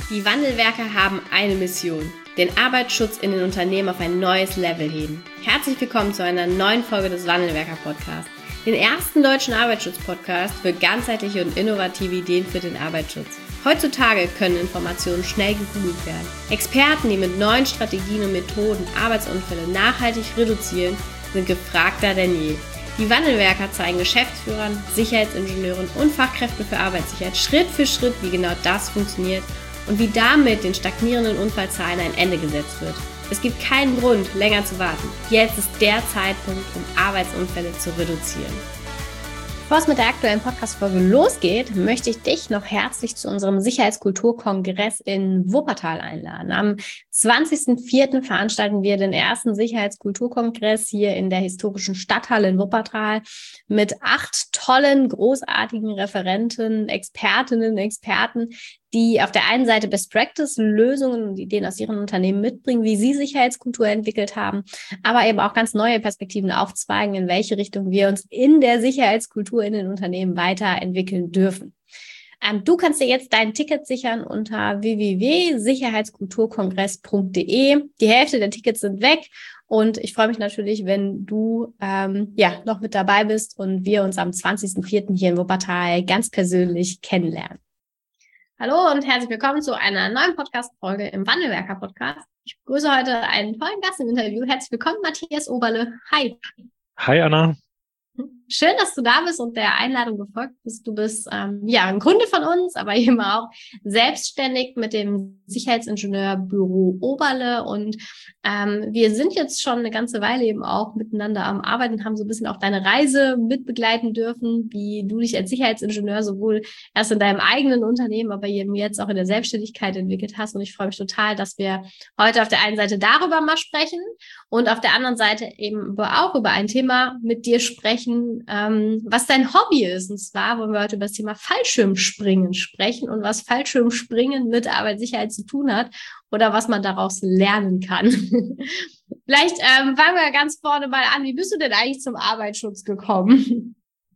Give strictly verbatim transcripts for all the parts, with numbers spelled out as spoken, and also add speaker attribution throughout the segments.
Speaker 1: Die Wandelwerker haben eine Mission: den Arbeitsschutz in den Unternehmen auf ein neues Level heben. Herzlich willkommen zu einer neuen Folge des Wandelwerker-Podcasts, den ersten deutschen Arbeitsschutz-Podcast für ganzheitliche und innovative Ideen für den Arbeitsschutz. Heutzutage können Informationen schnell gegoogelt werden. Experten, die mit neuen Strategien und Methoden Arbeitsunfälle nachhaltig reduzieren, sind gefragter denn je. Die Wandelwerker zeigen Geschäftsführern, Sicherheitsingenieuren und Fachkräften für Arbeitssicherheit Schritt für Schritt, wie genau das funktioniert und wie damit den stagnierenden Unfallzahlen ein Ende gesetzt wird. Es gibt keinen Grund, länger zu warten. Jetzt ist der Zeitpunkt, um Arbeitsunfälle zu reduzieren. Bevor es mit der aktuellen Podcast-Folge losgeht, möchte ich dich noch herzlich zu unserem Sicherheitskulturkongress in Wuppertal einladen. Am zwanzigsten vierten veranstalten wir den ersten Sicherheitskulturkongress hier in der historischen Stadthalle in Wuppertal mit acht tollen, großartigen Referenten, Expertinnen, Experten, die auf der einen Seite Best-Practice-Lösungen und Ideen aus ihren Unternehmen mitbringen, wie sie Sicherheitskultur entwickelt haben, aber eben auch ganz neue Perspektiven aufzweigen, in welche Richtung wir uns in der Sicherheitskultur in den Unternehmen weiterentwickeln dürfen. Ähm, du kannst dir jetzt dein Ticket sichern unter w w w punkt sicherheitskulturkongress punkt d e. Die Hälfte der Tickets sind weg und ich freue mich natürlich, wenn du ähm, ja noch mit dabei bist und wir uns am zwanzigsten vierten hier in Wuppertal ganz persönlich kennenlernen. Hallo und herzlich willkommen zu einer neuen Podcast-Folge im Wandelwerker-Podcast. Ich begrüße heute einen tollen Gast im Interview. Herzlich willkommen, Matthias Oberle. Hi.
Speaker 2: Hi, Anna.
Speaker 1: Schön, dass du da bist und der Einladung gefolgt bist. Du bist ähm, ja ein Kunde von uns, aber eben auch selbstständig mit dem Sicherheitsingenieurbüro Oberle. Und ähm, wir sind jetzt schon eine ganze Weile eben auch miteinander am Arbeiten, haben so ein bisschen auch deine Reise mitbegleiten dürfen, wie du dich als Sicherheitsingenieur sowohl erst in deinem eigenen Unternehmen, aber eben jetzt auch in der Selbstständigkeit entwickelt hast. Und ich freue mich total, dass wir heute auf der einen Seite darüber mal sprechen und auf der anderen Seite eben auch über ein Thema mit dir sprechen, ähm, was dein Hobby ist. Und zwar wollen wir heute über das Thema Fallschirmspringen sprechen und was Fallschirmspringen mit Arbeitssicherheit zu tun hat oder was man daraus lernen kann. Vielleicht ähm, fangen wir ganz vorne mal an. Wie bist du denn eigentlich zum Arbeitsschutz gekommen?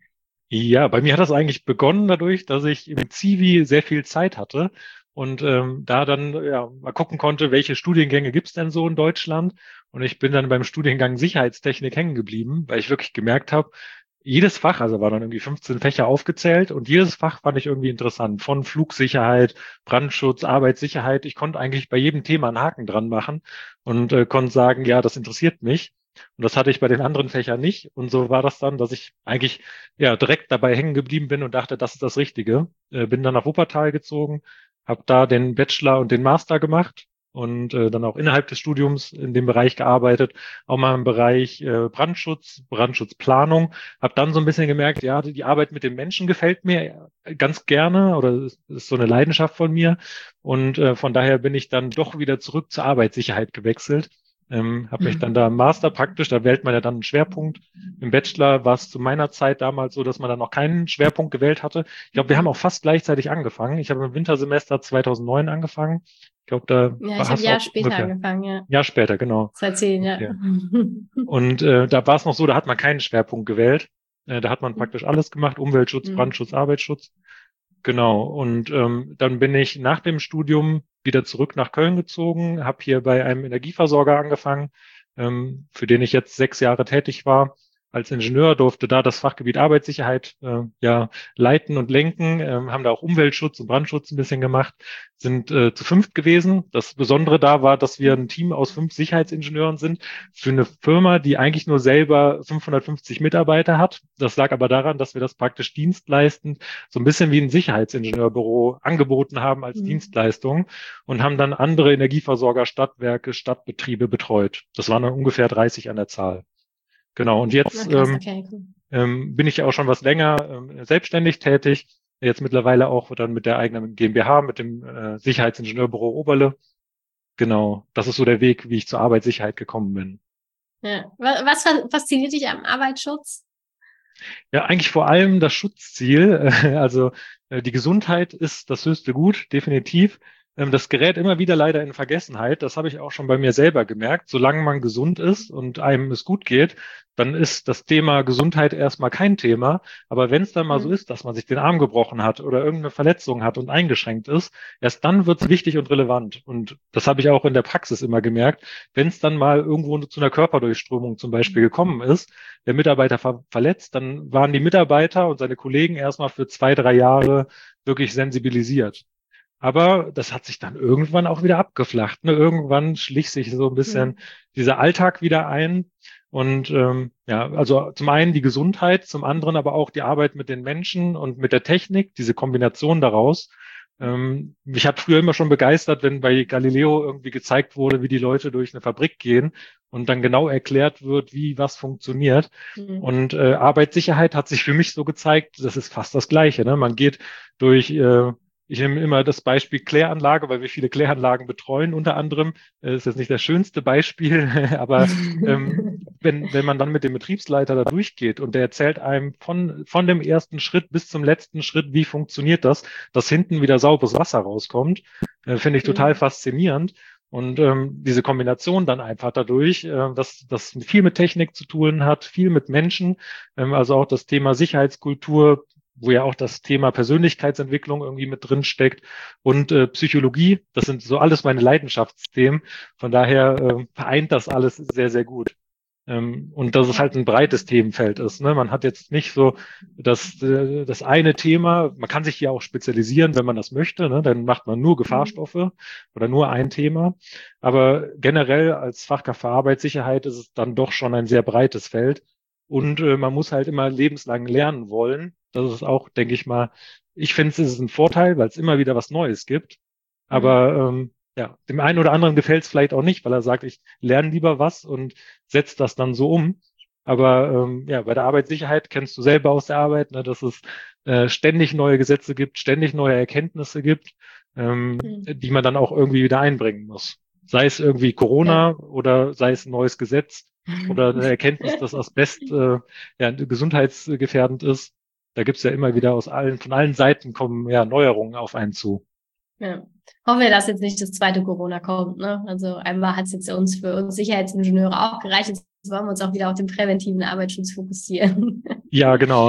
Speaker 2: Ja, bei mir hat das eigentlich begonnen dadurch, dass ich im Zivi sehr viel Zeit hatte und ähm, da dann ja mal gucken konnte, welche Studiengänge gibt's denn so in Deutschland. Und ich bin dann beim Studiengang Sicherheitstechnik hängen geblieben, weil ich wirklich gemerkt habe, jedes Fach, also waren dann irgendwie fünfzehn Fächer aufgezählt und jedes Fach fand ich irgendwie interessant. Von Flugsicherheit, Brandschutz, Arbeitssicherheit. Ich konnte eigentlich bei jedem Thema einen Haken dran machen und äh, konnte sagen, ja, das interessiert mich. Und das hatte ich bei den anderen Fächern nicht. Und so war das dann, dass ich eigentlich ja direkt dabei hängen geblieben bin und dachte, das ist das Richtige. Äh, bin dann nach Wuppertal gezogen, habe da den Bachelor und den Master gemacht und äh, dann auch innerhalb des Studiums in dem Bereich gearbeitet, auch mal im Bereich äh, Brandschutz, Brandschutzplanung. Habe dann so ein bisschen gemerkt, ja, die, die Arbeit mit den Menschen gefällt mir ganz gerne oder ist, ist so eine Leidenschaft von mir. Und äh, von daher bin ich dann doch wieder zurück zur Arbeitssicherheit gewechselt. Ähm, habe mich dann da im Master praktisch, da wählt man ja dann einen Schwerpunkt. Im Bachelor war es zu meiner Zeit damals so, dass man dann noch keinen Schwerpunkt gewählt hatte. Ich glaube, wir haben auch fast gleichzeitig angefangen. Ich habe im Wintersemester zweitausendneun angefangen. Ich glaube, da
Speaker 1: Ja, ich habe ein Jahr später ungefähr. angefangen, ja.
Speaker 2: Jahr später, genau.
Speaker 1: zweitausendzehn, ja.
Speaker 2: Okay. Und äh, da war es noch so, da hat man keinen Schwerpunkt gewählt. Äh, da hat man praktisch alles gemacht, Umweltschutz,
Speaker 1: Mhm.
Speaker 2: Brandschutz, Arbeitsschutz. Genau. Und ähm, dann bin ich nach dem Studium wieder zurück nach Köln gezogen, habe hier bei einem Energieversorger angefangen, ähm, für den ich jetzt sechs Jahre tätig war. Als Ingenieur durfte da das Fachgebiet Arbeitssicherheit äh, ja leiten und lenken, ähm, haben da auch Umweltschutz und Brandschutz ein bisschen gemacht, sind äh, zu fünft gewesen. Das Besondere da war, dass wir ein Team aus fünf Sicherheitsingenieuren sind für eine Firma, die eigentlich nur selber fünfhundertfünfzig Mitarbeiter hat. Das lag aber daran, dass wir das praktisch dienstleistend so ein bisschen wie ein Sicherheitsingenieurbüro angeboten haben als
Speaker 1: Mhm.
Speaker 2: Dienstleistung und haben dann andere Energieversorger, Stadtwerke, Stadtbetriebe betreut. Das waren dann ungefähr dreißig an der Zahl. Genau, und jetzt
Speaker 1: Na krass,
Speaker 2: ähm,
Speaker 1: okay, cool.
Speaker 2: ähm, bin ich ja auch schon was länger ähm, selbstständig tätig. Jetzt mittlerweile auch dann mit der eigenen GmbH, mit dem äh, Sicherheitsingenieurbüro Oberle. Genau, das ist so der Weg, wie ich zur Arbeitssicherheit gekommen bin.
Speaker 1: Ja. Wa- Was fa- fasziniert dich am Arbeitsschutz?
Speaker 2: Ja, eigentlich vor allem das Schutzziel. Äh, also äh, die Gesundheit ist das höchste Gut, definitiv. ähm, das gerät immer wieder leider in Vergessenheit. Das habe ich auch schon bei mir selber gemerkt. Solange man gesund ist und einem es gut geht, dann ist das Thema Gesundheit erstmal kein Thema. Aber wenn es dann mal so
Speaker 1: Mhm.
Speaker 2: ist, dass man sich den Arm gebrochen hat oder irgendeine Verletzung hat und eingeschränkt ist, erst dann wird es wichtig und relevant. Und das habe ich auch in der Praxis immer gemerkt. Wenn es dann mal irgendwo zu einer Körperdurchströmung zum Beispiel gekommen ist, der Mitarbeiter ver verletzt, dann waren die Mitarbeiter und seine Kollegen erstmal für zwei, drei Jahre wirklich sensibilisiert. Aber das hat sich dann irgendwann auch wieder abgeflacht. Ne? Irgendwann schlich sich so ein bisschen
Speaker 1: Mhm.
Speaker 2: dieser Alltag wieder ein. Und ähm, ja, also zum einen die Gesundheit, zum anderen aber auch die Arbeit mit den Menschen und mit der Technik, diese Kombination daraus. Ähm, mich hat früher immer schon begeistert, wenn bei Galileo irgendwie gezeigt wurde, wie die Leute durch eine Fabrik gehen und dann genau erklärt wird, wie was funktioniert.
Speaker 1: Mhm.
Speaker 2: Und äh, Arbeitssicherheit hat sich für mich so gezeigt, das ist fast das Gleiche. Ne? Man geht durch äh, ich nehme immer das Beispiel Kläranlage, weil wir viele Kläranlagen betreuen, unter anderem. Äh, ist jetzt nicht das schönste Beispiel, aber ähm, wenn, wenn man dann mit dem Betriebsleiter da durchgeht und der erzählt einem von, von dem ersten Schritt bis zum letzten Schritt, wie funktioniert das, dass hinten wieder sauberes Wasser rauskommt, äh, finde ich total
Speaker 1: Mhm.
Speaker 2: faszinierend. Und ähm, diese Kombination dann einfach dadurch, äh, dass das viel mit Technik zu tun hat, viel mit Menschen, ähm, also auch das Thema Sicherheitskultur, wo ja auch das Thema Persönlichkeitsentwicklung irgendwie mit drin steckt und äh, Psychologie. Das sind so alles meine Leidenschaftsthemen. Von daher äh, vereint das alles sehr, sehr gut. Ähm, und dass es
Speaker 1: Ja.
Speaker 2: halt ein breites Themenfeld ist. Ne? Man hat jetzt nicht so das, äh, das eine Thema. Man kann sich hier auch spezialisieren, wenn man das möchte. Ne? Dann macht man nur
Speaker 1: Mhm.
Speaker 2: Gefahrstoffe oder nur ein Thema. Aber generell als Fachkraft für Arbeitssicherheit ist es dann doch schon ein sehr breites Feld. Und äh, man muss halt immer lebenslang lernen wollen. Das ist auch, denke ich mal, ich finde, es ist ein Vorteil, weil es immer wieder was Neues gibt.
Speaker 1: Mhm.
Speaker 2: Aber ähm, ja, dem einen oder anderen gefällt es vielleicht auch nicht, weil er sagt, ich lerne lieber was und setze das dann so um. Aber ähm, ja, bei der Arbeitssicherheit kennst du selber aus der Arbeit, ne, dass es äh, ständig neue Gesetze gibt, ständig neue Erkenntnisse gibt, ähm,
Speaker 1: Mhm.
Speaker 2: die man dann auch irgendwie wieder einbringen muss. Sei es irgendwie
Speaker 1: Ja.
Speaker 2: Corona oder sei es ein neues Gesetz oder eine Erkenntnis, dass Asbest äh, ja, gesundheitsgefährdend ist. Da gibt's ja immer wieder aus allen, von allen Seiten kommen ja Neuerungen auf einen zu.
Speaker 1: Ja. Hoffen wir, dass jetzt nicht das zweite Corona kommt, ne? Also einmal hat es jetzt uns für uns Sicherheitsingenieure auch gereicht. Jetzt wollen wir uns auch wieder auf den präventiven Arbeitsschutz fokussieren.
Speaker 2: Ja, genau.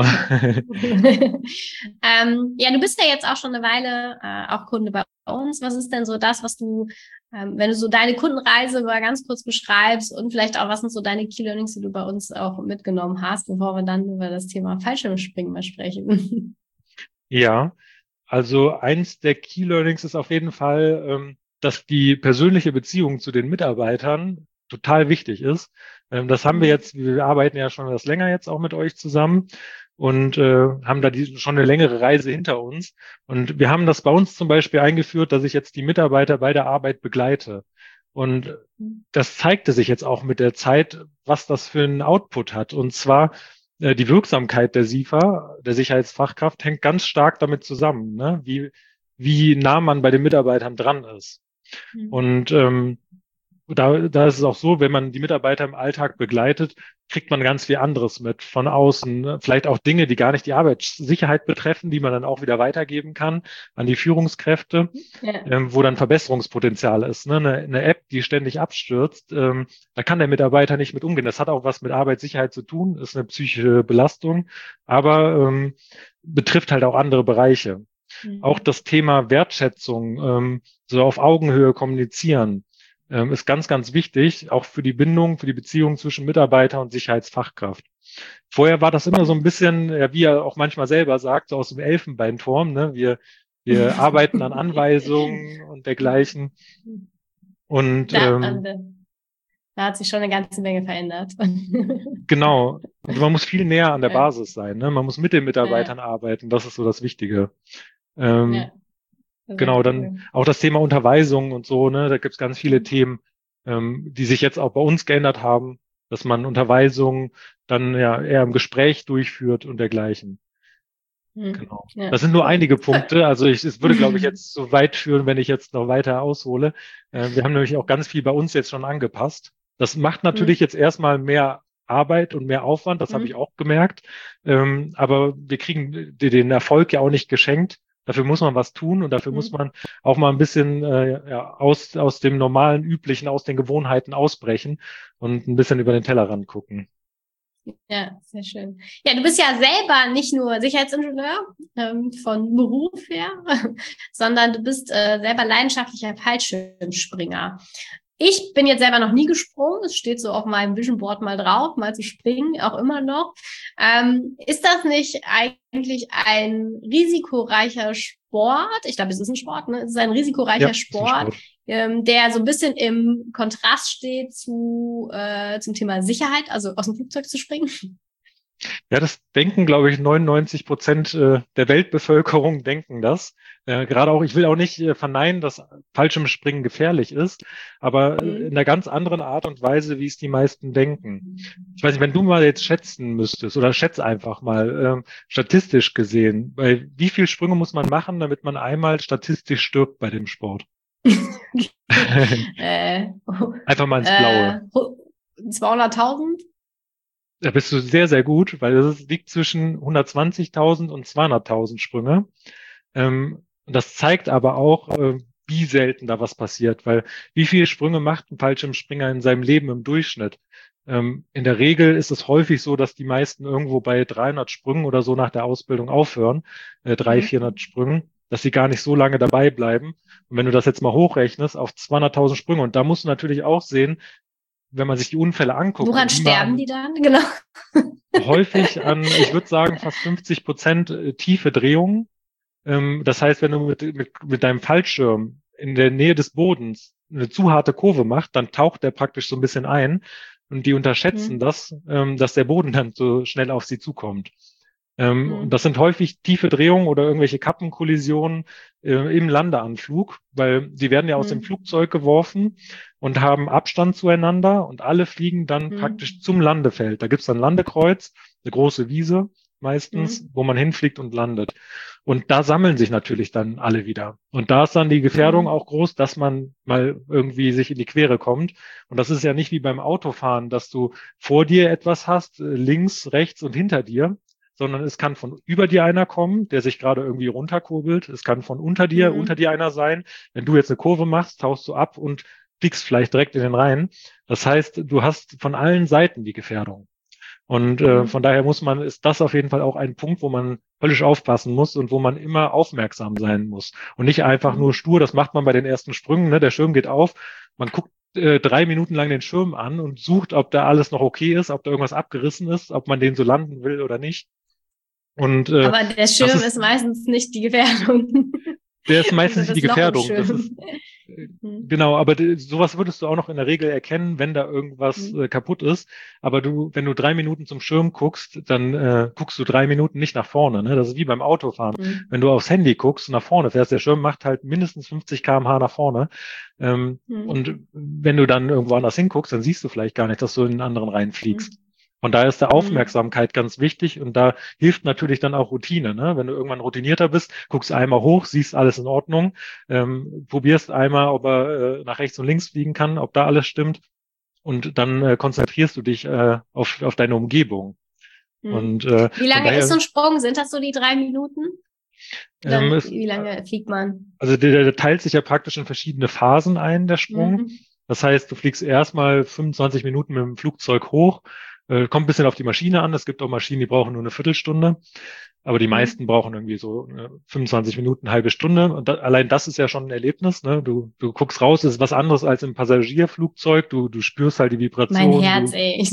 Speaker 1: ähm, ja, du bist ja jetzt auch schon eine Weile äh, auch Kunde bei uns. Was ist denn so das, was du, ähm, wenn du so deine Kundenreise mal ganz kurz beschreibst und vielleicht auch, was sind so deine Key Learnings, die du bei uns auch mitgenommen hast, bevor wir dann über das Thema Fallschirmspringen mal sprechen?
Speaker 2: Ja, also eins der Key Learnings ist auf jeden Fall, ähm, dass die persönliche Beziehung zu den Mitarbeitern total wichtig ist. Ähm, das haben wir
Speaker 1: Mhm.
Speaker 2: jetzt, wir arbeiten ja schon etwas länger jetzt auch mit euch zusammen und äh, haben da die, schon eine längere Reise hinter uns. Und wir haben das bei uns zum Beispiel eingeführt, dass ich jetzt die Mitarbeiter bei der Arbeit begleite. Und das zeigte sich jetzt auch mit der Zeit, was das für einen Output hat. Und zwar äh, die Wirksamkeit der SIFA, der Sicherheitsfachkraft, hängt ganz stark damit zusammen, ne? Wie, wie nah man bei den Mitarbeitern dran ist.
Speaker 1: Mhm.
Speaker 2: Und ähm, da, da ist es auch so, wenn man die Mitarbeiter im Alltag begleitet, kriegt man ganz viel anderes mit von außen. Ne? Vielleicht auch Dinge, die gar nicht die Arbeitssicherheit betreffen, die man dann auch wieder weitergeben kann an die Führungskräfte,
Speaker 1: Ja.
Speaker 2: ähm, wo dann Verbesserungspotenzial ist. Ne? Eine, eine App, die ständig abstürzt, ähm, da kann der Mitarbeiter nicht mit umgehen. Das hat auch was mit Arbeitssicherheit zu tun, ist eine psychische Belastung, aber ähm, betrifft halt auch andere Bereiche. Auch
Speaker 1: Mhm.
Speaker 2: das Thema Wertschätzung, ähm, so auf Augenhöhe kommunizieren, ähm, ist ganz, ganz wichtig, auch für die Bindung, für die Beziehung zwischen Mitarbeiter und Sicherheitsfachkraft. Vorher war das immer so ein bisschen, ja, wie er auch manchmal selber sagt, so aus dem Elfenbeinturm, ne? Wir, wir arbeiten an Anweisungen und dergleichen. Und
Speaker 1: Da,
Speaker 2: ähm,
Speaker 1: da hat sich schon eine ganze Menge verändert.
Speaker 2: genau, und man muss viel näher an der
Speaker 1: Ja,
Speaker 2: Basis sein, ne? Man muss mit den
Speaker 1: ja,
Speaker 2: Mitarbeitern arbeiten, das ist so das Wichtige. Ähm,
Speaker 1: ja, sehr
Speaker 2: Genau, dann
Speaker 1: cool.
Speaker 2: auch das Thema Unterweisung und so, ne? Da gibt's ganz viele
Speaker 1: Mhm.
Speaker 2: Themen, ähm, die sich jetzt auch bei uns geändert haben, dass man Unterweisung dann ja eher im Gespräch durchführt und dergleichen.
Speaker 1: Mhm.
Speaker 2: Genau.
Speaker 1: Ja,
Speaker 2: Das sind nur
Speaker 1: cool.
Speaker 2: einige Punkte. Also ich, es würde, glaube ich, jetzt so weit führen, wenn ich jetzt noch weiter aushole. Äh, wir haben nämlich auch ganz viel bei uns jetzt schon angepasst. Das macht natürlich
Speaker 1: Mhm.
Speaker 2: jetzt erstmal mehr Arbeit und mehr Aufwand, das habe ich
Speaker 1: Mhm.
Speaker 2: auch gemerkt. Ähm, aber wir kriegen den Erfolg ja auch nicht geschenkt. Dafür muss man was tun und dafür
Speaker 1: Mhm.
Speaker 2: muss man auch mal ein bisschen äh, ja, aus, aus dem normalen, üblichen, aus den Gewohnheiten ausbrechen und ein bisschen über den Tellerrand gucken.
Speaker 1: Ja, sehr schön. Ja, du bist ja selber nicht nur Sicherheitsingenieur ähm, von Beruf her, sondern du bist äh, selber leidenschaftlicher Fallschirmspringer. Ich bin jetzt selber noch nie gesprungen. Es steht so auf meinem Vision Board mal drauf, mal zu springen, auch immer noch. Ähm, ist das nicht eigentlich ein risikoreicher Sport? Ich glaube, es ist ein Sport, ne? Es ist ein risikoreicher
Speaker 2: Ja, ist ein
Speaker 1: Sport,
Speaker 2: Sport.
Speaker 1: ähm, der so ein bisschen im Kontrast steht zu äh, zum Thema Sicherheit, also aus dem Flugzeug zu springen.
Speaker 2: Ja, das denken, glaube ich, neunundneunzig Prozent äh, der Weltbevölkerung denken das. Äh, gerade auch, ich will auch nicht äh, verneinen, dass Fallschirmspringen gefährlich ist, aber äh, in
Speaker 1: Mhm.
Speaker 2: einer ganz anderen Art und Weise, wie es die meisten denken. Ich weiß nicht, wenn du mal jetzt schätzen müsstest oder schätz einfach mal, ähm, statistisch gesehen, bei wie viel Sprünge muss man machen, damit man einmal statistisch stirbt bei dem Sport?
Speaker 1: äh,
Speaker 2: Einfach mal ins
Speaker 1: äh,
Speaker 2: Blaue.
Speaker 1: zweihunderttausend?
Speaker 2: Da bist du sehr, sehr gut, weil es liegt zwischen hundertzwanzigtausend und zweihunderttausend Sprünge. Ähm, und das zeigt aber auch, äh, wie selten da was passiert, weil wie viele Sprünge macht ein Fallschirmspringer in seinem Leben im Durchschnitt? Ähm, in der Regel ist es häufig so, dass die meisten irgendwo bei dreihundert Sprüngen oder so nach der Ausbildung aufhören, äh, dreihundert, vierhundert Sprüngen, dass sie gar nicht so lange dabei bleiben. Und wenn du das jetzt mal hochrechnest auf zweihunderttausend Sprünge, und da musst du natürlich auch sehen, wenn man sich die Unfälle anguckt
Speaker 1: Woran
Speaker 2: und die mal
Speaker 1: sterben
Speaker 2: an,
Speaker 1: die dann? Genau.
Speaker 2: häufig an, ich würde sagen, fast fünfzig Prozent äh, tiefe Drehungen. Ähm, das heißt, wenn du mit, mit, mit deinem Fallschirm in der Nähe des Bodens eine zu harte Kurve machst, dann taucht der praktisch so ein bisschen ein. Und die unterschätzen
Speaker 1: Hm.
Speaker 2: das, ähm, dass der Boden dann so schnell auf sie zukommt. Ähm, und
Speaker 1: Hm.
Speaker 2: das sind häufig tiefe Drehungen oder irgendwelche Kappenkollisionen äh, im Landeanflug, weil sie werden ja aus dem
Speaker 1: Hm.
Speaker 2: Flugzeug geworfen und haben Abstand zueinander und alle fliegen dann praktisch
Speaker 1: Hm.
Speaker 2: zum Landefeld. Da gibt's dann Landekreuz, eine große Wiese meistens,
Speaker 1: Hm.
Speaker 2: wo man hinfliegt und landet. Und da sammeln sich natürlich dann alle wieder. Und da ist dann die Gefährdung
Speaker 1: Hm.
Speaker 2: auch groß, dass man mal irgendwie sich in die Quere kommt. Und das ist ja nicht wie beim Autofahren, dass du vor dir etwas hast, äh, links, rechts und hinter dir, sondern es kann von über dir einer kommen, der sich gerade irgendwie runterkurbelt. Es kann von unter dir, unter
Speaker 1: Hm.
Speaker 2: dir einer sein. Wenn du jetzt eine Kurve machst, tauchst du ab und fliegst vielleicht direkt in den Rhein. Das heißt, du hast von allen Seiten die Gefährdung. Und äh, von
Speaker 1: Hm.
Speaker 2: daher muss man, ist das auf jeden Fall auch ein Punkt, wo man höllisch aufpassen muss und wo man immer aufmerksam sein muss. Und nicht einfach nur
Speaker 1: Hm.
Speaker 2: stur, das macht man bei den ersten Sprüngen, ne? Der Schirm geht auf, man guckt äh, drei Minuten lang den Schirm an und sucht, ob da alles noch okay ist, ob da irgendwas abgerissen ist, ob man den so landen will oder nicht. Und äh,
Speaker 1: Aber der
Speaker 2: das
Speaker 1: Schirm ist
Speaker 2: ist,
Speaker 1: meistens nicht die Gefährdung.
Speaker 2: der ist
Speaker 1: Also
Speaker 2: meistens nicht die
Speaker 1: das Loch im
Speaker 2: Gefährdung. Das ist
Speaker 1: Schirm.
Speaker 2: äh,
Speaker 1: Hm.
Speaker 2: genau, aber d- sowas würdest du auch noch in der Regel erkennen, wenn da irgendwas
Speaker 1: Hm.
Speaker 2: äh, kaputt ist. Aber du, wenn du drei Minuten zum Schirm guckst, dann äh, guckst du drei Minuten nicht nach vorne. Ne? Das ist wie beim Autofahren.
Speaker 1: Hm.
Speaker 2: Wenn du aufs Handy guckst und nach vorne fährst, der Schirm macht halt mindestens fünfzig Kilometer pro Stunde nach vorne. Ähm,
Speaker 1: Hm.
Speaker 2: und wenn du dann irgendwo anders hinguckst, dann siehst du vielleicht gar nicht, dass du in den anderen
Speaker 1: Hm.
Speaker 2: reinfliegst. Von daher ist da
Speaker 1: Hm.
Speaker 2: Aufmerksamkeit ganz wichtig und da hilft natürlich dann auch Routine. Ne? Wenn du irgendwann routinierter bist, guckst einmal hoch, siehst alles in Ordnung, ähm, probierst einmal, ob er äh, nach rechts und links fliegen kann, ob da alles stimmt und dann äh, konzentrierst du dich äh, auf, auf deine Umgebung.
Speaker 1: Hm.
Speaker 2: Und äh,
Speaker 1: Wie
Speaker 2: von
Speaker 1: lange ist so
Speaker 2: daher,
Speaker 1: ein Sprung? Sind das so die drei Minuten?
Speaker 2: ähm,
Speaker 1: Oder
Speaker 2: ist,
Speaker 1: wie lange fliegt man?
Speaker 2: also der, der teilt sich ja praktisch in verschiedene Phasen ein, der Sprung.
Speaker 1: Hm.
Speaker 2: Das heißt, du fliegst erstmal fünfundzwanzig Minuten mit dem Flugzeug hoch, äh, kommt ein bisschen auf die Maschine an. Es gibt auch Maschinen, die brauchen nur eine Viertelstunde. Aber die meisten
Speaker 1: Hm.
Speaker 2: brauchen irgendwie so äh, fünfundzwanzig Minuten, eine halbe Stunde. Und da, allein das ist ja schon ein Erlebnis. Ne? Du, du guckst raus, das ist was anderes als im Passagierflugzeug. Du, du spürst halt die
Speaker 1: Mein
Speaker 2: Vibration.
Speaker 1: Herz,
Speaker 2: Du,
Speaker 1: ey. Ich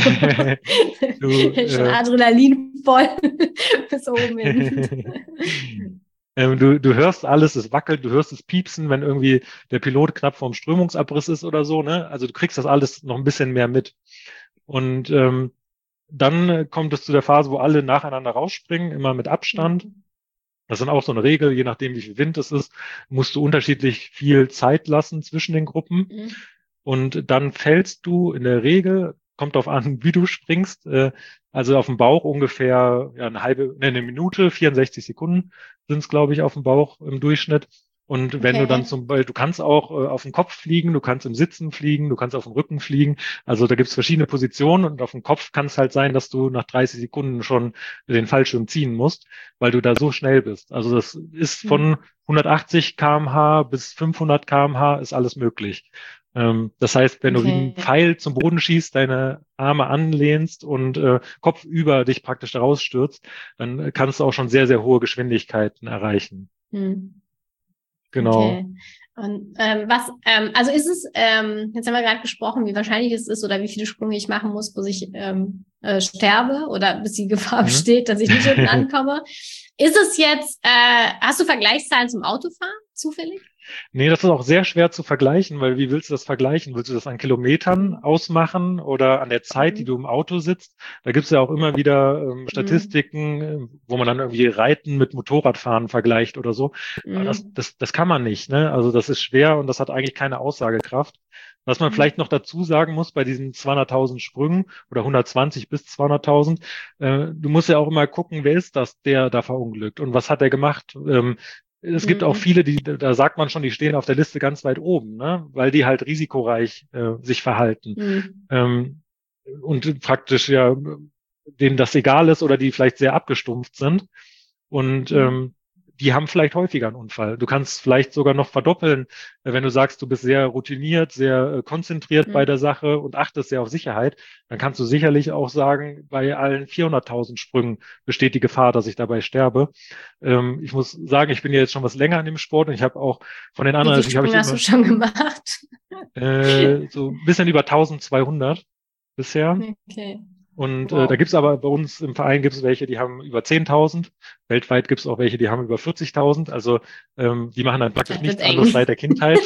Speaker 2: du
Speaker 1: schon
Speaker 2: äh,
Speaker 1: Adrenalin voll bis oben hin.
Speaker 2: ähm, du, du hörst alles, es wackelt, du hörst es piepsen, wenn irgendwie der Pilot knapp vorm Strömungsabriss ist oder so. Ne? Also du kriegst das alles noch ein bisschen mehr mit. Und ähm, dann äh, kommt es zu der Phase, wo alle nacheinander rausspringen, immer mit Abstand.
Speaker 1: Hm.
Speaker 2: Das ist dann auch so eine Regel, je nachdem, wie viel Wind es ist, musst du unterschiedlich viel Zeit lassen zwischen den Gruppen.
Speaker 1: Hm.
Speaker 2: Und dann fällst du in der Regel, kommt darauf an, wie du springst, äh, also auf dem Bauch ungefähr ja, eine halbe, ne, eine Minute, vierundsechzig Sekunden sind es, glaube ich, auf dem Bauch im Durchschnitt. Und wenn du dann
Speaker 1: Okay.
Speaker 2: zum Beispiel, du kannst auch äh, auf dem Kopf fliegen, du kannst im Sitzen fliegen, du kannst auf dem Rücken fliegen. Also da gibt's verschiedene Positionen und auf dem Kopf kann es halt sein, dass du nach dreißig Sekunden schon den Fallschirm ziehen musst, weil du da so schnell bist. Also das ist
Speaker 1: Hm.
Speaker 2: von hundertachtzig Kilometer pro Stunde bis fünfhundert Kilometer pro Stunde ist alles möglich. Ähm, das heißt, wenn du wie ein
Speaker 1: Okay.
Speaker 2: Pfeil zum Boden schießt, deine Arme anlehnst und äh, Kopf über dich praktisch da rausstürzt, dann äh, kannst du auch schon sehr, sehr hohe Geschwindigkeiten erreichen.
Speaker 1: Hm.
Speaker 2: Genau.
Speaker 1: Okay. Und ähm, was, ähm, also ist es, ähm, jetzt haben wir gerade gesprochen, wie wahrscheinlich es ist oder wie viele Sprünge ich machen muss, bis ich ähm, äh, sterbe oder bis die Gefahr
Speaker 2: Mhm.
Speaker 1: besteht, dass ich nicht unten ankomme. Ist es jetzt, äh, hast du Vergleichszahlen zum Autofahren zufällig?
Speaker 2: Nee, das ist auch sehr schwer zu vergleichen, weil wie willst du das vergleichen? Willst du das an Kilometern
Speaker 1: Hm.
Speaker 2: ausmachen oder an der Zeit, die du
Speaker 1: Hm.
Speaker 2: im Auto sitzt? Da gibt's ja auch immer wieder ähm,
Speaker 1: Hm.
Speaker 2: Statistiken, äh, wo man dann irgendwie Reiten mit Motorradfahren vergleicht oder so. Aber das,
Speaker 1: Hm.
Speaker 2: das, das kann man nicht, ne? Also das ist schwer und das hat eigentlich keine Aussagekraft. Was man vielleicht noch dazu sagen muss bei diesen zweihunderttausend Sprüngen oder hundertzwanzig bis zweihunderttausend, äh, du musst ja auch immer gucken, wer ist das, der da verunglückt und was hat er gemacht? Ähm, es gibt auch
Speaker 1: Hm.
Speaker 2: viele, die, da sagt man schon, die stehen auf der Liste ganz weit oben, ne? Weil die halt risikoreich äh, sich verhalten.
Speaker 1: Hm.
Speaker 2: Ähm, und praktisch ja, denen das egal ist oder die vielleicht sehr abgestumpft sind. Und
Speaker 1: Hm.
Speaker 2: ähm, die haben vielleicht häufiger einen Unfall. Du kannst vielleicht sogar noch verdoppeln, äh, wenn du sagst, du bist sehr routiniert, sehr äh, konzentriert bei
Speaker 1: Hm.
Speaker 2: der Sache und achtest sehr auf Sicherheit, dann kannst du sicherlich auch sagen, bei allen vierhunderttausend Sprüngen besteht die Gefahr, dass ich dabei sterbe. Ähm, ich muss sagen, ich bin ja jetzt schon was länger an dem Sport und ich habe auch von den
Speaker 1: Wie
Speaker 2: anderen,
Speaker 1: viele
Speaker 2: natürlich habe ich
Speaker 1: Sprünge hast du
Speaker 2: immer
Speaker 1: schon gemacht?
Speaker 2: äh, so ein bisschen über tausendzweihundert bisher.
Speaker 1: Okay.
Speaker 2: Und äh, da
Speaker 1: Wow.
Speaker 2: gibt's aber bei uns im Verein gibt's welche, die haben über zehntausend. Weltweit gibt's auch welche, die haben über vierzigtausend. Also ähm, die machen dann praktisch
Speaker 1: Das wird
Speaker 2: nichts anderes seit
Speaker 1: eng.
Speaker 2: der Kindheit.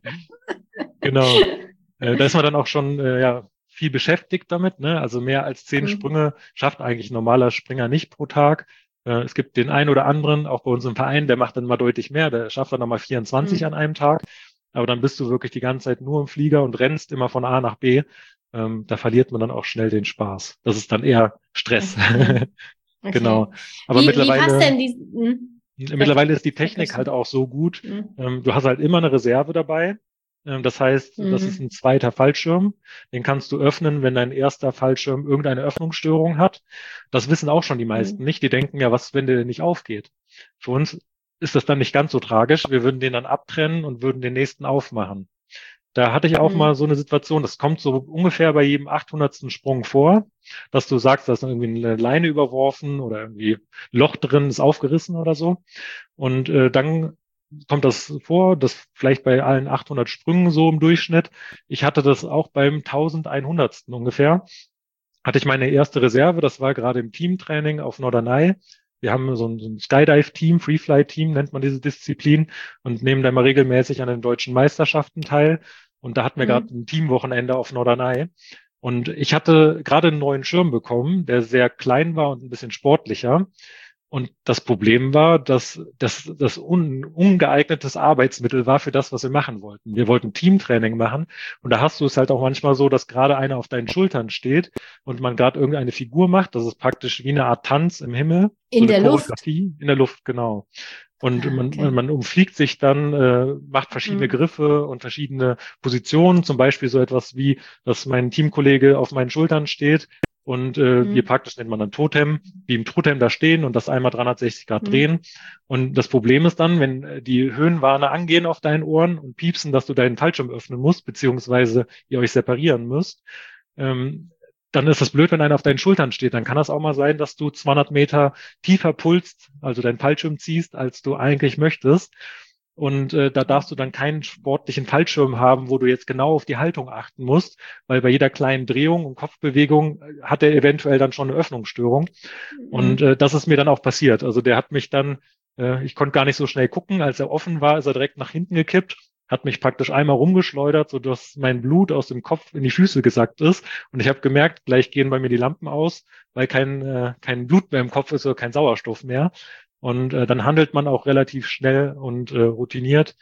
Speaker 2: Genau. Äh, da ist man dann auch schon äh, ja, viel beschäftigt damit. Ne? Also mehr als zehn
Speaker 1: Hm.
Speaker 2: Sprünge schafft eigentlich ein normaler Springer nicht pro Tag. Äh, es gibt den einen oder anderen, auch bei uns im Verein, der macht dann mal deutlich mehr. Der schafft dann nochmal vierundzwanzig an
Speaker 1: Hm.
Speaker 2: einem Tag. Aber dann bist du wirklich die ganze Zeit nur im Flieger und rennst immer von A nach B. Ähm, da verliert man dann auch schnell den Spaß. Das ist dann eher Stress.
Speaker 1: Okay.
Speaker 2: Genau.
Speaker 1: Okay.
Speaker 2: Aber
Speaker 1: Wie, wie passt
Speaker 2: mittlerweile,
Speaker 1: denn die, hm? Sag,
Speaker 2: mittlerweile ist die
Speaker 1: sag
Speaker 2: Technik
Speaker 1: das
Speaker 2: halt
Speaker 1: so.
Speaker 2: auch so gut.
Speaker 1: Hm.
Speaker 2: Ähm, du hast halt immer eine Reserve dabei. Ähm, das heißt, das ist ein
Speaker 1: Hm.
Speaker 2: zweiter Fallschirm. Den kannst du öffnen, wenn dein erster Fallschirm irgendeine Öffnungsstörung hat. Das wissen auch schon die meisten
Speaker 1: Hm.
Speaker 2: nicht. Die denken ja, was, wenn der nicht aufgeht? Für uns ist das dann nicht ganz so tragisch. Wir würden den dann abtrennen und würden den nächsten aufmachen. Da hatte ich auch mal
Speaker 1: Hm.
Speaker 2: so eine Situation, das kommt so ungefähr bei jedem achthundertsten Sprung vor, dass du sagst, da ist irgendwie eine Leine überworfen oder irgendwie ein Loch drin, ist aufgerissen oder so. Und äh, dann kommt das vor, das vielleicht bei allen achthundert Sprüngen so im Durchschnitt. Ich hatte das auch beim elfhundertsten ungefähr. Hatte ich meine erste Reserve, das war gerade im Teamtraining auf Norderney. Wir haben so ein, so ein Skydive-Team, Freefly-Team nennt man diese Disziplin und nehmen da mal regelmäßig an den deutschen Meisterschaften teil. Und da hatten wir gerade
Speaker 1: Hm.
Speaker 2: ein Teamwochenende auf Norderney. Und ich hatte gerade einen neuen Schirm bekommen, der sehr klein war und ein bisschen sportlicher. Und das Problem war, dass das das un, ungeeignetes Arbeitsmittel war für das, was wir machen wollten. Wir wollten Teamtraining machen und da hast du es halt auch manchmal so, dass gerade einer auf deinen Schultern steht und man gerade irgendeine Figur macht. Das ist praktisch wie eine Art Tanz im Himmel, so
Speaker 1: In
Speaker 2: eine
Speaker 1: der Luft.
Speaker 2: Choreografie in der Luft, genau. Und
Speaker 1: Ah,
Speaker 2: man, man,
Speaker 1: okay.
Speaker 2: man umfliegt sich dann, äh, macht verschiedene
Speaker 1: Hm.
Speaker 2: Griffe und verschiedene Positionen, zum Beispiel so etwas wie, dass mein Teamkollege auf meinen Schultern steht und äh, wir
Speaker 1: Hm.
Speaker 2: praktisch nennt man dann Totem, wie im Totem da stehen und das einmal dreihundertsechzig Grad
Speaker 1: Hm.
Speaker 2: drehen. Und das Problem ist dann, wenn äh, die Höhenwarner angehen auf deinen Ohren und piepsen, dass du deinen Fallschirm öffnen musst, beziehungsweise ihr euch separieren müsst, ähm, dann ist es blöd, wenn einer auf deinen Schultern steht. Dann kann das auch mal sein, dass du zweihundert Meter tiefer pulst, also deinen Fallschirm ziehst, als du eigentlich möchtest. Und äh, da darfst du dann keinen sportlichen Fallschirm haben, wo du jetzt genau auf die Haltung achten musst, weil bei jeder kleinen Drehung und Kopfbewegung äh, hat er eventuell dann schon eine Öffnungsstörung. Und
Speaker 1: Hm.
Speaker 2: äh, das ist mir dann auch passiert. Also der hat mich dann, äh, ich konnte gar nicht so schnell gucken, als er offen war, ist er direkt nach hinten gekippt, hat mich praktisch einmal rumgeschleudert, sodass mein Blut aus dem Kopf in die Füße gesackt ist. Und ich habe gemerkt, gleich gehen bei mir die Lampen aus, weil kein, äh, kein Blut mehr im Kopf ist oder kein Sauerstoff mehr. Und äh, dann handelt man auch relativ schnell und äh, routiniert.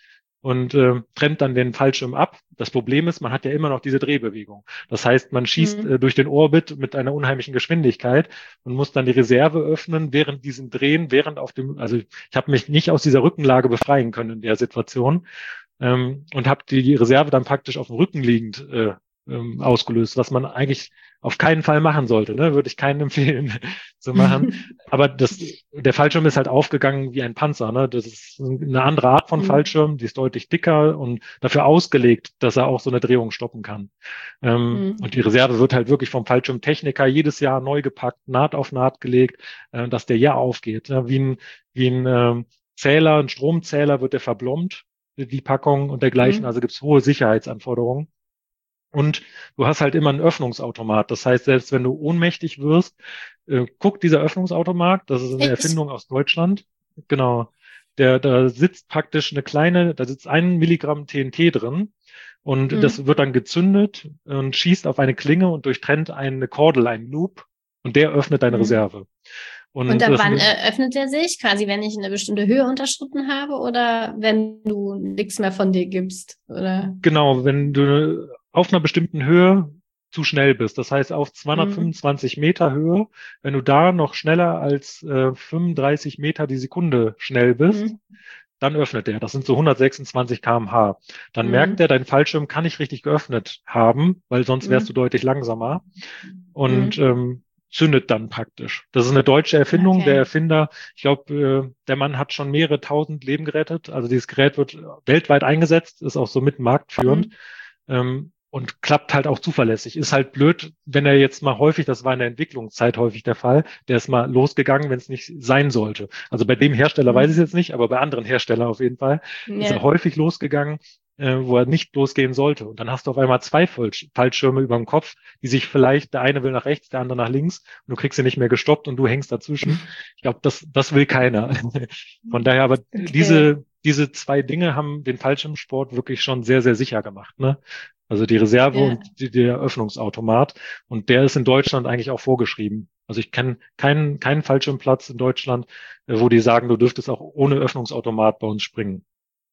Speaker 2: und äh, trennt dann den Fallschirm ab. Das Problem ist, man hat ja immer noch diese Drehbewegung. Das heißt, man schießt
Speaker 1: Mhm.
Speaker 2: äh, durch den Orbit mit einer unheimlichen Geschwindigkeit und muss dann die Reserve öffnen während diesem Drehen, während auf dem, also ich habe mich nicht aus dieser Rückenlage befreien können in der Situation ähm, und habe die Reserve dann praktisch auf dem Rücken liegend äh, ähm, ausgelöst, was man eigentlich auf keinen Fall machen sollte, ne? Würde ich keinen empfehlen zu machen. Aber das, der Fallschirm ist halt aufgegangen wie ein Panzer, ne? Das ist eine andere Art von
Speaker 1: Mhm.
Speaker 2: Fallschirm, die ist deutlich dicker und dafür ausgelegt, dass er auch so eine Drehung stoppen kann. Ähm,
Speaker 1: Mhm.
Speaker 2: und die Reserve wird halt wirklich vom Fallschirmtechniker jedes Jahr neu gepackt, Naht auf Naht gelegt, äh, dass der ja aufgeht. Ne? Wie ein, wie ein ähm, Zähler, ein Stromzähler wird der verblombt, die Packung und dergleichen.
Speaker 1: Mhm.
Speaker 2: Also gibt es hohe Sicherheitsanforderungen. Und du hast halt immer einen Öffnungsautomat. Das heißt, selbst wenn du ohnmächtig wirst, äh, guck dieser Öffnungsautomat, das ist eine
Speaker 1: Echt?
Speaker 2: Erfindung aus Deutschland. Genau. Der, da sitzt praktisch eine kleine, da sitzt ein Milligramm T N T drin und das
Speaker 1: Mhm.
Speaker 2: wird dann gezündet und schießt auf eine Klinge und durchtrennt eine Kordel, einen Loop und der öffnet deine
Speaker 1: Mhm.
Speaker 2: Reserve.
Speaker 1: Und
Speaker 2: Und
Speaker 1: ab
Speaker 2: das
Speaker 1: wann
Speaker 2: sind
Speaker 1: äh, öffnet er sich? Quasi, wenn ich eine bestimmte Höhe unterschritten habe oder wenn du nichts mehr von dir gibst? Oder?
Speaker 2: genau, wenn du auf einer bestimmten Höhe zu schnell bist, das heißt auf
Speaker 1: Mhm.
Speaker 2: zweihundertfünfundzwanzig Meter Höhe, wenn du da noch schneller als äh, fünfunddreißig Meter die Sekunde schnell bist,
Speaker 1: Mhm.
Speaker 2: dann öffnet er. Das sind so hundertsechsundzwanzig Kilometer pro Stunde. Dann merkt er,
Speaker 1: Mhm.
Speaker 2: dein Fallschirm kann nicht richtig geöffnet haben, weil sonst wärst du
Speaker 1: Mhm.
Speaker 2: deutlich langsamer und
Speaker 1: Mhm.
Speaker 2: ähm, zündet dann praktisch. Das ist eine deutsche Erfindung. Der
Speaker 1: Okay.
Speaker 2: Erfinder, ich glaube, äh, der Mann hat schon mehrere tausend Leben gerettet. Also dieses Gerät wird weltweit eingesetzt, ist auch so mit marktführend.
Speaker 1: Mhm.
Speaker 2: Ähm, und klappt halt auch zuverlässig. Ist halt blöd, wenn er jetzt mal häufig, das war in der Entwicklungszeit häufig der Fall, der ist mal losgegangen, wenn es nicht sein sollte. Also bei dem Hersteller weiß ich es
Speaker 1: Mhm.
Speaker 2: jetzt nicht, aber bei anderen Herstellern auf jeden Fall ist er
Speaker 1: Ja.
Speaker 2: häufig losgegangen, äh, wo er nicht losgehen sollte. Und dann hast du auf einmal zwei Fallsch- Fallschirme über dem Kopf, die sich vielleicht, der eine will nach rechts, der andere nach links und du kriegst sie nicht mehr gestoppt und du hängst dazwischen. Ich glaube, das, das will keiner. Von daher aber
Speaker 1: Okay.
Speaker 2: diese, diese zwei Dinge haben den Fallschirmsport wirklich schon sehr, sehr sicher gemacht, ne? Also die Reserve
Speaker 1: Ja.
Speaker 2: und die, der Öffnungsautomat. Und der ist in Deutschland eigentlich auch vorgeschrieben. Also ich kenne keinen, keinen Fallschirmplatz in Deutschland, äh, wo die sagen, du dürftest auch ohne Öffnungsautomat bei uns springen.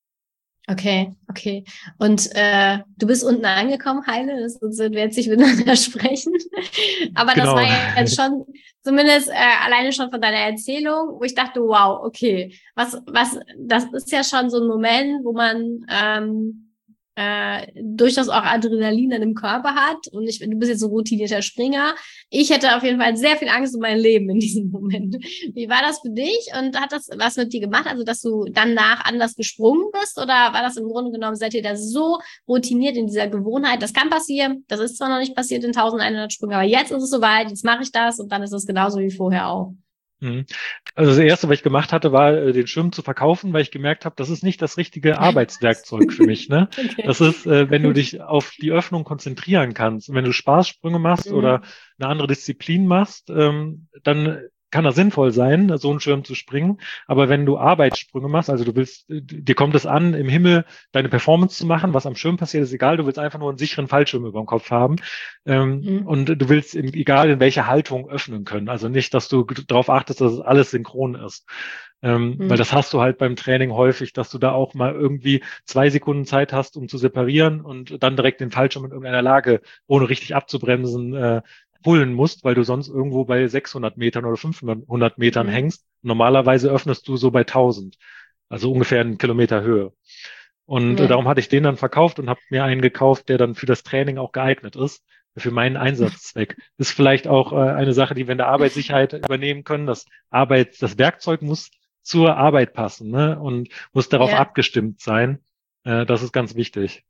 Speaker 1: Okay, okay. Und äh, du bist unten angekommen, Heile, das sonst würden wir jetzt nicht miteinander sprechen. Aber das war
Speaker 2: Genau.
Speaker 1: ja jetzt schon, zumindest äh, alleine schon von deiner Erzählung, wo ich dachte, wow, okay, was, was, das ist ja schon so ein Moment, wo man ähm, äh, durchaus auch Adrenalin dann im Körper hat. Und ich, du bist jetzt so ein routinierter Springer. Ich hätte auf jeden Fall sehr viel Angst um mein Leben in diesem Moment. Wie war das für dich und hat das was mit dir gemacht? Also, dass du danach anders gesprungen bist oder war das im Grunde genommen, seid ihr da so routiniert in dieser Gewohnheit? Das kann passieren. Das ist zwar noch nicht passiert in eintausendeinhundert Sprüngen, aber jetzt ist es soweit. Jetzt mache ich das und dann ist es genauso wie vorher auch.
Speaker 2: Mhm. Also das Erste, was ich gemacht hatte, war, äh, den Schirm zu verkaufen, weil ich gemerkt habe, das ist nicht das richtige Arbeitswerkzeug für mich, ne?
Speaker 1: Okay.
Speaker 2: Das ist, äh, wenn du dich auf die Öffnung konzentrieren kannst und wenn du Spaßsprünge machst oder
Speaker 1: Mhm.
Speaker 2: eine andere Disziplin machst, ähm, dann kann das sinnvoll sein, so einen Schirm zu springen. Aber wenn du Arbeitssprünge machst, also du willst, äh, dir kommt es an, im Himmel deine Performance zu machen, was am Schirm passiert, ist egal, du willst einfach nur einen sicheren Fallschirm über dem Kopf haben. Ähm,
Speaker 1: Mhm.
Speaker 2: und du willst, in, egal in welcher Haltung, öffnen können. Also nicht, dass du darauf achtest, dass es alles synchron ist. Ähm, weil
Speaker 1: Mhm.
Speaker 2: das hast du halt beim Training häufig, dass du da auch mal irgendwie zwei Sekunden Zeit hast, um zu separieren und dann direkt den Fallschirm in irgendeiner Lage, ohne richtig abzubremsen, äh, pullen musst, weil du sonst irgendwo bei sechshundert Metern oder fünfhundert Metern
Speaker 1: Mhm.
Speaker 2: hängst. Normalerweise öffnest du so bei tausend, also ungefähr einen Kilometer Höhe. Und äh,
Speaker 1: Ja.
Speaker 2: darum hatte ich den dann verkauft und habe mir einen gekauft, der dann für das Training auch geeignet ist, für meinen Einsatzzweck. Ist vielleicht auch äh, eine Sache, die wir in der Arbeitssicherheit übernehmen können. Das Arbeit, das Werkzeug muss zur Arbeit passen, ne? Und muss darauf
Speaker 1: Ja.
Speaker 2: abgestimmt sein. Äh, das ist ganz wichtig.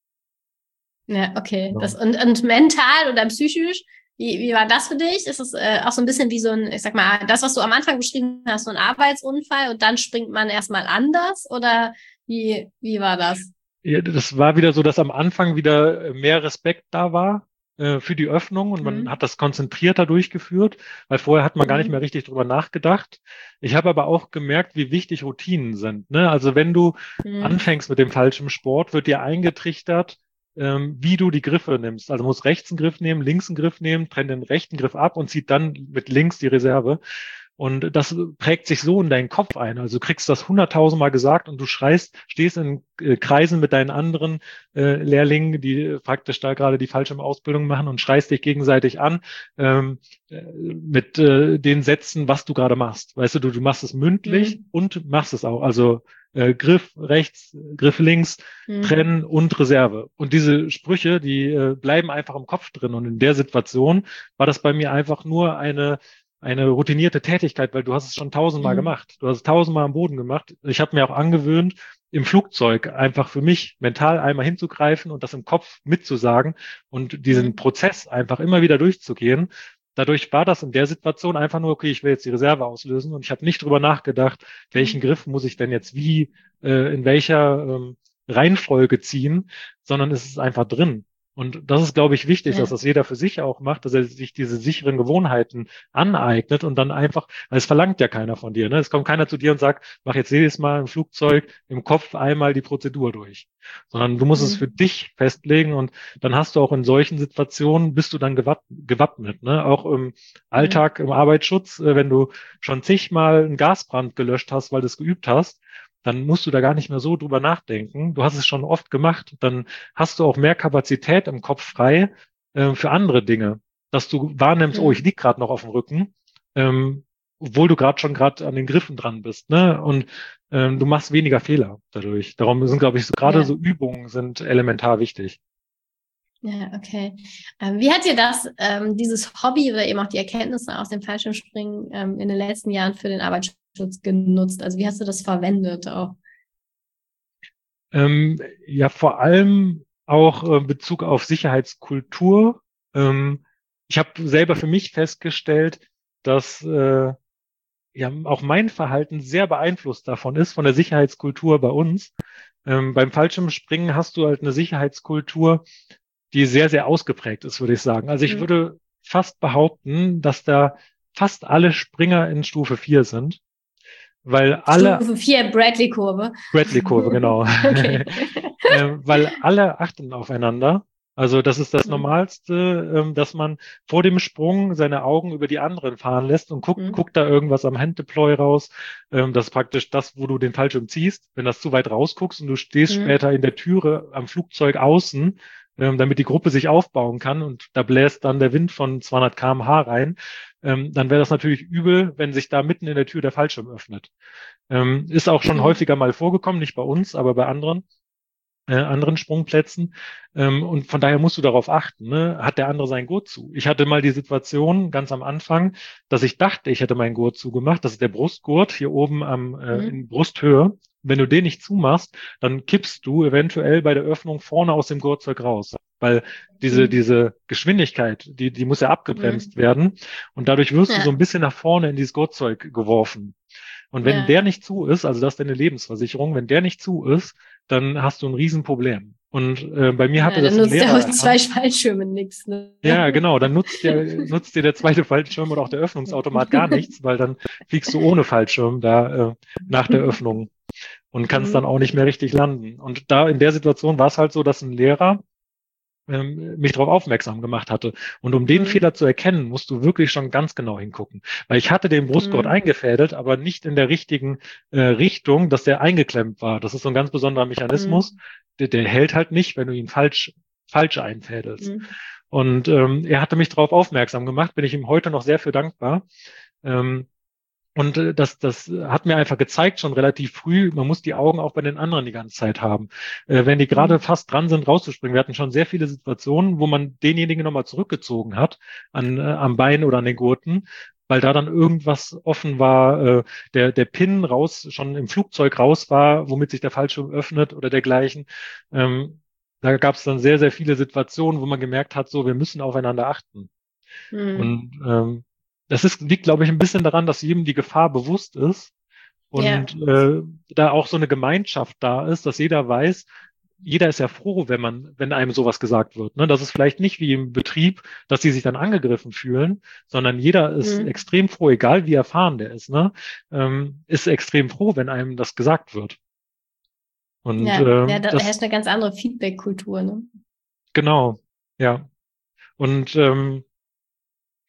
Speaker 1: Ja, okay. Das,
Speaker 2: Ja.
Speaker 1: und, und mental oder psychisch, wie, wie war das für dich? Ist es äh, auch so ein bisschen wie so ein, ich sag mal, das, was du am Anfang beschrieben hast, so ein Arbeitsunfall und dann springt man erstmal anders? Oder wie, wie war das?
Speaker 2: Ja, das war wieder so, dass am Anfang wieder mehr Respekt da war äh, für die Öffnung und man hat
Speaker 1: Mhm.
Speaker 2: das konzentrierter durchgeführt, weil vorher hat man gar nicht mehr
Speaker 1: Mhm.
Speaker 2: richtig drüber nachgedacht. Ich habe aber auch gemerkt, wie wichtig Routinen sind. Ne? Also wenn du
Speaker 1: Mhm.
Speaker 2: anfängst mit dem falschen Sport, wird dir eingetrichtert, ähm, wie du die Griffe nimmst. Also musst rechts einen Griff nehmen, links einen Griff nehmen, trennt den rechten Griff ab und zieht dann mit links die Reserve. Und das prägt sich so in deinen Kopf ein. Also du kriegst das hunderttausendmal gesagt und du schreist, stehst in äh, Kreisen mit deinen anderen äh, Lehrlingen, die äh, praktisch da gerade die Fallschirmausbildung machen und schreist dich gegenseitig an ähm, äh, mit äh, den Sätzen, was du gerade machst. Weißt du, du, du machst es mündlich
Speaker 1: Mhm.
Speaker 2: und machst es auch. Also äh, Griff rechts, Griff links,
Speaker 1: Mhm.
Speaker 2: trennen und Reserve. Und diese Sprüche, die äh, bleiben einfach im Kopf drin. Und in der Situation war das bei mir einfach nur eine eine routinierte Tätigkeit, weil du hast es schon tausendmal
Speaker 1: Mhm.
Speaker 2: gemacht. Du hast es tausendmal am Boden gemacht. Ich habe mir auch angewöhnt, im Flugzeug einfach für mich mental einmal hinzugreifen und das im Kopf mitzusagen und diesen
Speaker 1: Mhm.
Speaker 2: Prozess einfach immer wieder durchzugehen. Dadurch war das in der Situation einfach nur, okay, ich will jetzt die Reserve auslösen und ich habe nicht drüber nachgedacht, welchen Griff muss ich denn jetzt wie, äh, in welcher ähm, Reihenfolge ziehen, sondern es ist einfach drin. Und das ist, glaube ich, wichtig, dass
Speaker 1: Ja.
Speaker 2: das jeder für sich auch macht, dass er sich diese sicheren Gewohnheiten aneignet und dann einfach, weil es verlangt ja keiner von dir, ne? Es kommt keiner zu dir und sagt, mach jetzt jedes Mal im Flugzeug im Kopf einmal die Prozedur durch, sondern du musst es für
Speaker 1: Mhm.
Speaker 2: dich festlegen und dann hast du auch in solchen Situationen, bist du dann gewapp gewappnet, ne? Auch im
Speaker 1: Mhm.
Speaker 2: Alltag, im Arbeitsschutz, äh, wenn du schon zigmal einen Gasbrand gelöscht hast, weil du es geübt hast, dann musst du da gar nicht mehr so drüber nachdenken. Du hast es schon oft gemacht, dann hast du auch mehr Kapazität im Kopf frei äh, für andere Dinge, dass du wahrnimmst, oh, ich
Speaker 1: Mhm.
Speaker 2: lieg gerade noch auf dem Rücken, ähm, obwohl du gerade schon gerade an den Griffen dran bist, ne? Und ähm, du machst weniger Fehler dadurch. Darum sind, glaube ich, so, gerade
Speaker 1: Ja.
Speaker 2: so Übungen sind elementar wichtig.
Speaker 1: Ja, okay. Ähm, wie hat dir das, ähm, dieses Hobby oder eben auch die Erkenntnisse aus dem Fallschirmspringen ähm, in den letzten Jahren für den Arbeitsschutz genutzt? Also wie hast du das verwendet auch?
Speaker 2: Ähm, ja, vor allem auch äh, Bezug auf Sicherheitskultur. Ähm, ich habe selber für mich festgestellt, dass äh, ja auch mein Verhalten sehr beeinflusst davon ist, von der Sicherheitskultur bei uns. Ähm, beim Fallschirmspringen hast du halt eine Sicherheitskultur, die sehr, sehr ausgeprägt ist, würde ich sagen. Also ich
Speaker 1: Mhm.
Speaker 2: würde fast behaupten, dass da fast alle Springer in Stufe vier sind, weil alle,
Speaker 1: Stufe vier Bradley-Kurve.
Speaker 2: Bradley-Kurve, genau,
Speaker 1: Okay.
Speaker 2: ähm, weil alle achten aufeinander. Also das ist das
Speaker 1: Mhm.
Speaker 2: Normalste, ähm, dass man vor dem Sprung seine Augen über die anderen fahren lässt und guckt,
Speaker 1: Mhm.
Speaker 2: guckt da irgendwas am Handdeploy raus. Ähm, das ist praktisch das, wo du den Fallschirm ziehst. Wenn das zu weit rausguckst und du stehst
Speaker 1: Mhm.
Speaker 2: später in der Türe am Flugzeug außen, ähm, damit die Gruppe sich aufbauen kann und da bläst dann der Wind von zweihundert Kilometer pro Stunde rein, ähm, dann wäre das natürlich übel, wenn sich da mitten in der Tür der Fallschirm öffnet. Ähm, ist auch schon
Speaker 1: Mhm.
Speaker 2: häufiger mal vorgekommen, nicht bei uns, aber bei anderen äh, anderen Sprungplätzen. Ähm, und von daher musst du darauf achten, ne? Hat der andere sein Gurt zu? Ich hatte mal die Situation ganz am Anfang, dass ich dachte, ich hätte meinen Gurt zugemacht. Das ist der Brustgurt hier oben am, äh,
Speaker 1: Mhm.
Speaker 2: in Brusthöhe. Wenn du den nicht zumachst, dann kippst du eventuell bei der Öffnung vorne aus dem Gurtzeug raus. Weil diese,
Speaker 1: Mhm.
Speaker 2: diese Geschwindigkeit, die, die muss ja abgebremst
Speaker 1: Mhm.
Speaker 2: werden. Und dadurch wirst du so ein
Speaker 1: Ja.
Speaker 2: bisschen nach vorne in dieses Gurtzeug geworfen. Und wenn der
Speaker 1: Ja.
Speaker 2: nicht zu ist, also das ist deine Lebensversicherung, wenn der nicht zu ist, dann hast du ein Riesenproblem. Und äh, bei mir hatte
Speaker 1: Ja, dann
Speaker 2: das ein
Speaker 1: nutzt
Speaker 2: Lehrer
Speaker 1: ja auch zwei
Speaker 2: erkannt.
Speaker 1: Fallschirme nichts, ne?
Speaker 2: Ja, genau, dann nutzt dir, nutzt dir der zweite Fallschirm oder auch der Öffnungsautomat gar nichts, weil dann fliegst du ohne Fallschirm da äh, nach der Öffnung und kannst dann
Speaker 1: Mhm.
Speaker 2: auch nicht mehr richtig landen. Und da in der Situation war es halt so, dass ein Lehrer ähm, mich darauf aufmerksam gemacht hatte. Und um den
Speaker 1: Mhm.
Speaker 2: Fehler zu erkennen, musst du wirklich schon ganz genau hingucken. Weil ich hatte den Brustgurt
Speaker 1: Mhm.
Speaker 2: eingefädelt, aber nicht in der richtigen äh, Richtung, dass der eingeklemmt war. Das ist so ein ganz besonderer Mechanismus.
Speaker 1: Mhm.
Speaker 2: Der, der hält halt nicht, wenn du ihn falsch, falsch einfädelst.
Speaker 1: Mhm.
Speaker 2: Und ähm, er hatte mich darauf aufmerksam gemacht, bin ich ihm heute noch sehr für dankbar. Ähm, und äh, das, das hat mir einfach gezeigt, schon relativ früh, man muss die Augen auch bei den anderen die ganze Zeit haben. Äh, wenn die gerade
Speaker 1: Mhm.
Speaker 2: fast dran sind, rauszuspringen. Wir hatten schon sehr viele Situationen, wo man denjenigen nochmal zurückgezogen hat, an, äh, am Bein oder an den Gurten, weil da dann irgendwas offen war, äh, der, der Pin raus, schon im Flugzeug raus war, womit sich der Fallschirm öffnet oder dergleichen. Ähm, da gab es dann sehr, sehr viele Situationen, wo man gemerkt hat, so, wir müssen aufeinander achten.
Speaker 1: Mhm.
Speaker 2: Und ähm, das ist, liegt, glaube ich, ein bisschen daran, dass jedem die Gefahr bewusst ist
Speaker 1: Ja.
Speaker 2: und äh, da auch so eine Gemeinschaft da ist, dass jeder weiß, jeder ist ja froh, wenn man, wenn einem sowas gesagt wird. Ne? Das ist vielleicht nicht wie im Betrieb, dass die sich dann angegriffen fühlen, sondern jeder ist
Speaker 1: Mhm.
Speaker 2: extrem froh, egal wie erfahren der ist, ne? Ähm, ist extrem froh, wenn einem das gesagt wird. Und
Speaker 1: Ja, ja,
Speaker 2: ähm,
Speaker 1: da
Speaker 2: das,
Speaker 1: herrscht eine ganz andere Feedback-Kultur, ne?
Speaker 2: genau, ja. Und ähm,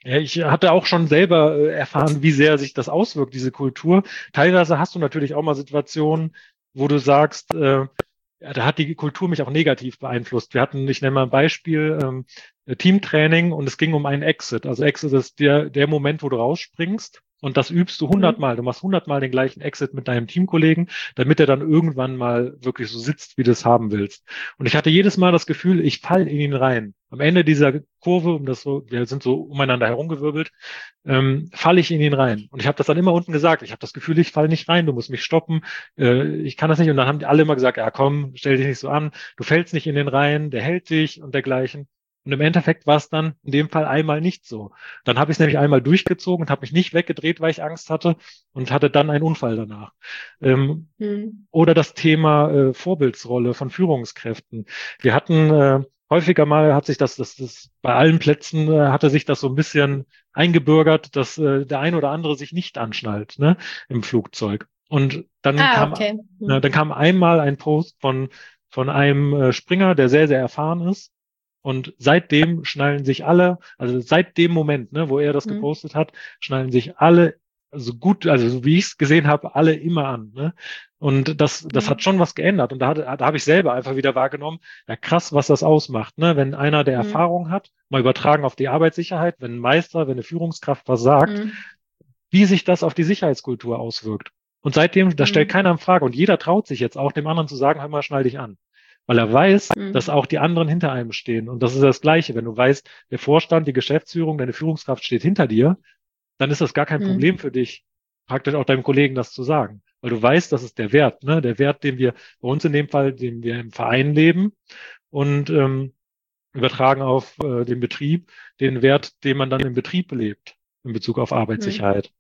Speaker 2: Ja, ich hatte auch schon selber äh, erfahren, wie sehr sich das auswirkt, diese Kultur. Teilweise hast du natürlich auch mal Situationen, wo du sagst, äh, ja, da hat die Kultur mich auch negativ beeinflusst. Wir hatten, ich nenne mal ein Beispiel, ähm, Teamtraining und es ging um einen Exit. Also Exit ist der, der Moment, wo du rausspringst und das übst du
Speaker 1: Mhm.
Speaker 2: hundertmal. Du machst hundertmal den gleichen Exit mit deinem Teamkollegen, damit er dann irgendwann mal wirklich so sitzt, wie du es haben willst. Und ich hatte jedes Mal das Gefühl, ich falle in ihn rein. Am Ende dieser Kurve, um das so, wir sind so umeinander herumgewirbelt, ähm, falle ich in ihn rein. Und ich habe das dann immer unten gesagt. Ich habe das Gefühl, ich falle nicht rein, du musst mich stoppen. Äh, ich kann das nicht. Und dann haben die alle immer gesagt, ja komm, stell dich nicht so an, du fällst nicht in den rein, der hält dich und dergleichen. Und im Endeffekt war es dann in dem Fall einmal nicht so. Dann habe ich es nämlich einmal durchgezogen und habe mich nicht weggedreht, weil ich Angst hatte und hatte dann einen Unfall danach. Ähm,
Speaker 1: Mhm.
Speaker 2: oder das Thema äh, Vorbildsrolle von Führungskräften. Wir hatten äh, häufiger mal, hat sich das, das, das bei allen Plätzen äh, hatte sich das so ein bisschen eingebürgert, dass äh, der ein oder andere sich nicht anschnallt, ne, im Flugzeug. Und dann
Speaker 1: Ah,
Speaker 2: kam,
Speaker 1: okay.
Speaker 2: äh, dann
Speaker 1: Mhm.
Speaker 2: kam einmal ein Post von von einem äh, Springer, der sehr, sehr erfahren ist. Und seitdem schnallen sich alle, also seit dem Moment, ne, wo er das
Speaker 1: Mhm.
Speaker 2: gepostet hat, schnallen sich alle, so gut, also so wie ich es gesehen habe, alle immer an. Ne? Und das, das hat
Speaker 1: Mhm.
Speaker 2: schon was geändert. Und da, hat- da habe ich selber einfach wieder wahrgenommen, ja krass, was das ausmacht. Ne? Wenn einer, der
Speaker 1: Mhm.
Speaker 2: Erfahrung hat, mal übertragen auf die Arbeitssicherheit, wenn ein Meister, wenn eine Führungskraft was sagt,
Speaker 1: Mhm.
Speaker 2: wie sich das auf die Sicherheitskultur auswirkt. Und seitdem, das stellt
Speaker 1: Mhm.
Speaker 2: keiner in Frage. Und jeder traut sich jetzt auch, dem anderen zu sagen, hör mal, schnall dich an. Weil er weiß, dass
Speaker 1: Mhm.
Speaker 2: auch die anderen hinter einem stehen. Und das ist das Gleiche. Wenn du weißt, der Vorstand, die Geschäftsführung, deine Führungskraft steht hinter dir, dann ist das gar kein Problem
Speaker 1: Mhm.
Speaker 2: für dich, praktisch auch deinem Kollegen das zu sagen. Weil du weißt, das ist der Wert, ne? Der Wert, den wir bei uns in dem Fall, den wir im Verein leben und ähm, übertragen auf äh, den Betrieb, den Wert, den man dann im Betrieb lebt in Bezug auf
Speaker 1: Mhm.
Speaker 2: Arbeitssicherheit.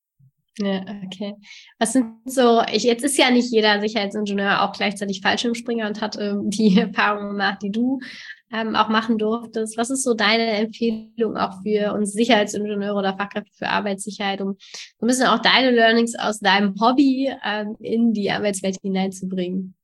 Speaker 1: Ja, okay. Was sind so, ich, jetzt ist ja nicht jeder Sicherheitsingenieur auch gleichzeitig Fallschirmspringer und hat ähm, die Erfahrungen gemacht, die du ähm, auch machen durftest. Was ist so deine Empfehlung auch für uns Sicherheitsingenieure oder Fachkräfte für Arbeitssicherheit, um so ein bisschen auch deine Learnings aus deinem Hobby ähm, in die Arbeitswelt hineinzubringen?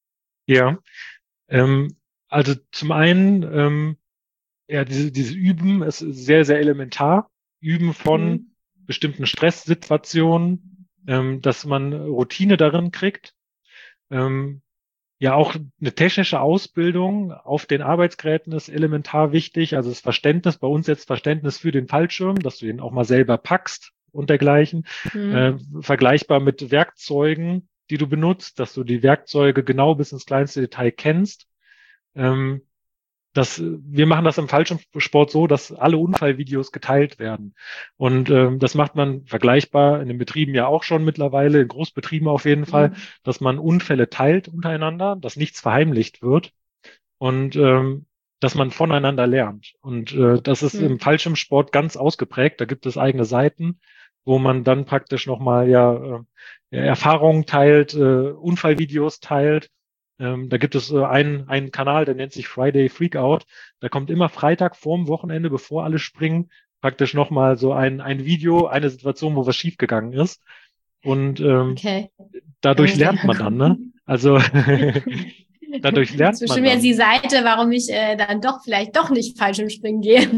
Speaker 2: Ja, ähm, also zum einen, ähm, ja, diese, dieses Üben ist sehr, sehr elementar. Üben von
Speaker 1: Mhm.
Speaker 2: bestimmten Stresssituationen, ähm, dass man Routine darin kriegt. Ähm, ja, auch eine technische Ausbildung auf den Arbeitsgeräten ist elementar wichtig. Also das Verständnis, bei uns jetzt Verständnis für den Fallschirm, dass du ihn auch mal selber packst und dergleichen. Äh,
Speaker 1: Mhm.
Speaker 2: vergleichbar mit Werkzeugen, die du benutzt, dass du die Werkzeuge genau bis ins kleinste Detail kennst. Ähm, das, wir machen das im Fallschirmsport so, dass alle Unfallvideos geteilt werden. Und ähm, das macht man vergleichbar in den Betrieben ja auch schon mittlerweile, in Großbetrieben auf jeden Fall,
Speaker 1: Mhm.
Speaker 2: dass man Unfälle teilt untereinander, dass nichts verheimlicht wird und ähm, dass man voneinander lernt. Und äh, das ist im
Speaker 1: Mhm.
Speaker 2: Fallschirmsport ganz ausgeprägt. Da gibt es eigene Seiten, wo man dann praktisch nochmal ja, äh, Erfahrungen teilt, äh, Unfallvideos teilt. Ähm, da gibt es äh, einen, einen Kanal, der nennt sich Friday Freakout. Da kommt immer Freitag vorm Wochenende, bevor alle springen, praktisch nochmal so ein, ein Video, eine Situation, wo was schiefgegangen ist. Und ähm,
Speaker 1: Okay. Da
Speaker 2: dadurch
Speaker 1: muss ich gleich
Speaker 2: lernt
Speaker 1: mal
Speaker 2: man dann, ne?
Speaker 1: gucken.
Speaker 2: Also dadurch
Speaker 1: Das ist
Speaker 2: lernt man
Speaker 1: bestimmt jetzt
Speaker 2: dann.
Speaker 1: die Seite, warum ich äh, dann doch vielleicht doch nicht Fallschirmspringen gehe.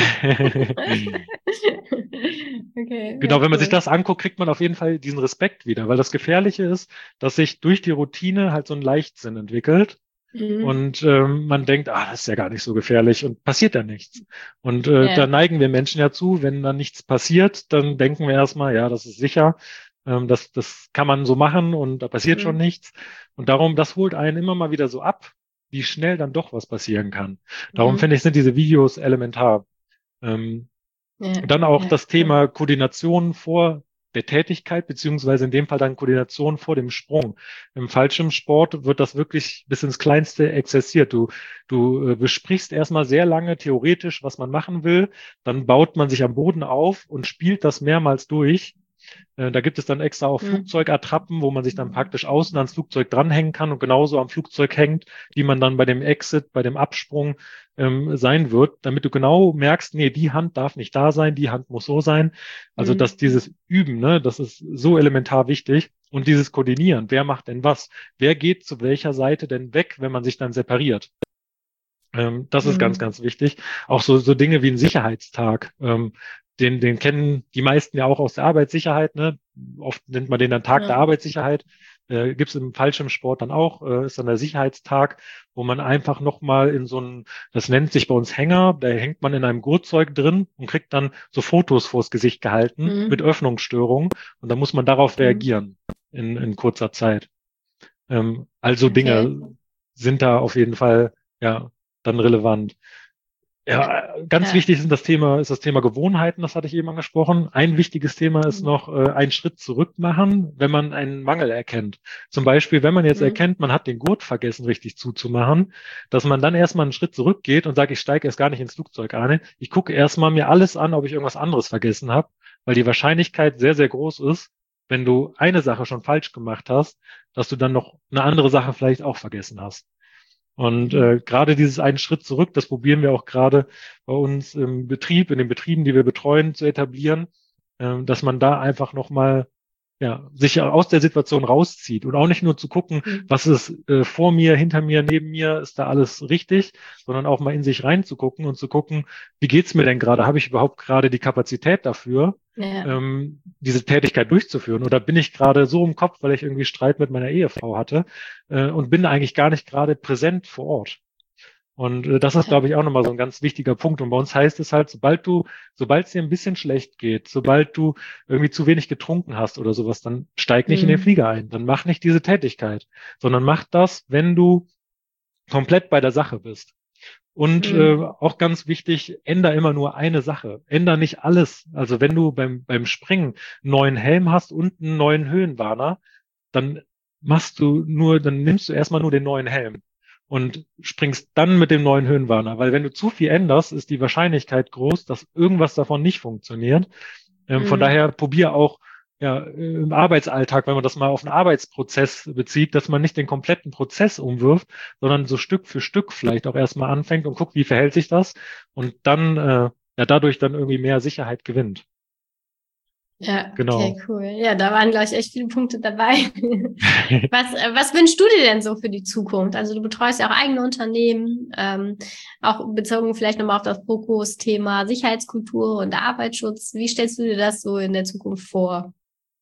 Speaker 1: Okay, ja,
Speaker 2: Genau, wenn man sich
Speaker 1: cool.
Speaker 2: das anguckt, kriegt man auf jeden Fall diesen Respekt wieder, weil das Gefährliche ist, dass sich durch die Routine halt so ein Leichtsinn entwickelt
Speaker 1: Mhm.
Speaker 2: und ähm, man denkt, ah, das ist ja gar nicht so gefährlich und passiert dann nichts. Und äh, da
Speaker 1: Ja.
Speaker 2: neigen wir Menschen ja zu, wenn dann nichts passiert, dann denken wir erstmal, ja, das ist sicher, ähm, das, das kann man so machen und da passiert schon
Speaker 1: Mhm.
Speaker 2: nichts. Und darum, das holt einen immer mal wieder so ab, wie schnell dann doch was passieren kann. Darum
Speaker 1: Mhm.
Speaker 2: finde ich, sind diese Videos elementar. Ähm,
Speaker 1: Ja,
Speaker 2: Dann auch
Speaker 1: ja,
Speaker 2: das
Speaker 1: cool.
Speaker 2: Thema Koordination vor der Tätigkeit, beziehungsweise in dem Fall dann Koordination vor dem Sprung. Im Fallschirmsport wird das wirklich bis ins Kleinste exerziert. Du, du äh, besprichst erstmal sehr lange theoretisch, was man machen will, dann baut man sich am Boden auf und spielt das mehrmals durch. Äh, Da gibt es dann extra auch
Speaker 1: Mhm.
Speaker 2: Flugzeugattrappen, wo man sich dann praktisch außen ans Flugzeug dranhängen kann und genauso am Flugzeug hängt, wie man dann bei dem Exit, bei dem Absprung ähm, sein wird, damit du genau merkst, nee, die Hand darf nicht da sein, die Hand muss so sein. Also dass
Speaker 1: Mhm.
Speaker 2: dieses Üben, ne, das ist so elementar wichtig. Und dieses Koordinieren, wer macht denn was? Wer geht zu welcher Seite denn weg, wenn man sich dann separiert? Ähm, das ist ganz,
Speaker 1: Mhm.
Speaker 2: ganz wichtig. Auch so, so Dinge wie ein Sicherheitstag. Ähm, den, den kennen die meisten ja auch aus der Arbeitssicherheit, ne? Oft nennt man den dann Tag der
Speaker 1: Ja.
Speaker 2: Arbeitssicherheit. Äh, gibt es im Fallschirmsport dann auch, äh, ist dann der Sicherheitstag, wo man einfach nochmal in so einen, das nennt sich bei uns Hänger, da hängt man in einem Gurtzeug drin und kriegt dann so Fotos vors Gesicht gehalten mit
Speaker 1: Mhm.
Speaker 2: Öffnungsstörungen und dann muss man darauf
Speaker 1: Mhm.
Speaker 2: reagieren in, in kurzer Zeit. Ähm, also
Speaker 1: Okay.
Speaker 2: Dinge sind da auf jeden Fall ja dann relevant. Ja, ganz
Speaker 1: Ja.
Speaker 2: wichtig ist das Thema, ist das Thema Gewohnheiten, das hatte ich eben angesprochen. Ein wichtiges Thema ist
Speaker 1: Mhm.
Speaker 2: noch, äh, einen Schritt zurück machen, wenn man einen Mangel erkennt. Zum Beispiel, wenn man jetzt
Speaker 1: Mhm.
Speaker 2: erkennt, man hat den Gurt vergessen, richtig zuzumachen, dass man dann erstmal einen Schritt zurückgeht und sagt, ich steige erst gar nicht ins Flugzeug ein. Ich gucke erstmal mir alles an, ob ich irgendwas anderes vergessen habe, weil die Wahrscheinlichkeit sehr, sehr groß ist, wenn du eine Sache schon falsch gemacht hast, dass du dann noch eine andere Sache vielleicht auch vergessen hast. Und
Speaker 1: Mhm.
Speaker 2: äh, gerade dieses einen Schritt zurück, das probieren wir auch gerade bei uns im Betrieb, in den Betrieben, die wir betreuen, zu etablieren, äh, dass man da einfach nochmal ja, sich aus der Situation rauszieht und auch nicht nur zu gucken,
Speaker 1: Mhm.
Speaker 2: was ist äh, vor mir, hinter mir, neben mir, ist da alles richtig, sondern auch mal in sich reinzugucken und zu gucken, wie geht's mir denn gerade? Habe ich überhaupt gerade die Kapazität dafür,
Speaker 1: Ja.
Speaker 2: ähm, diese Tätigkeit durchzuführen? Oder bin ich gerade so im Kopf, weil ich irgendwie Streit mit meiner Ehefrau hatte, äh, und bin eigentlich gar nicht gerade präsent vor Ort? Und äh, das ist,
Speaker 1: Ja.
Speaker 2: glaube ich, auch nochmal so ein ganz wichtiger Punkt. Und bei uns heißt es halt, sobald du, sobald es dir ein bisschen schlecht geht, sobald du irgendwie zu wenig getrunken hast oder sowas, dann steig nicht in den
Speaker 1: Mhm.
Speaker 2: Flieger ein. Dann mach nicht diese Tätigkeit, sondern mach das, wenn du komplett bei der Sache bist. Und äh,
Speaker 1: Mhm.
Speaker 2: auch ganz wichtig, änder immer nur eine Sache. Änder nicht alles. Also wenn du beim, beim Springen einen neuen Helm hast und einen neuen Höhenwarner, dann machst du nur, dann nimmst du erstmal nur den neuen Helm und springst dann mit dem neuen Höhenwarner. Weil wenn du zu viel änderst, ist die Wahrscheinlichkeit groß, dass irgendwas davon nicht funktioniert. Ähm, von
Speaker 1: Mhm.
Speaker 2: daher probier auch ja, im Arbeitsalltag, wenn man das mal auf einen Arbeitsprozess bezieht, dass man nicht den kompletten Prozess umwirft, sondern so Stück für Stück vielleicht auch erstmal anfängt und guckt, wie verhält sich das und dann äh, ja dadurch dann irgendwie mehr Sicherheit gewinnt.
Speaker 1: Ja, okay,
Speaker 2: Genau.
Speaker 1: cool. Ja, da waren, glaube ich, echt viele Punkte dabei. Was, äh, was wünschst du dir denn so für die Zukunft? Also du betreust ja auch eigene Unternehmen, ähm, auch bezogen vielleicht nochmal auf das Fokusthema Sicherheitskultur und Arbeitsschutz. Wie stellst du dir das so in der Zukunft vor?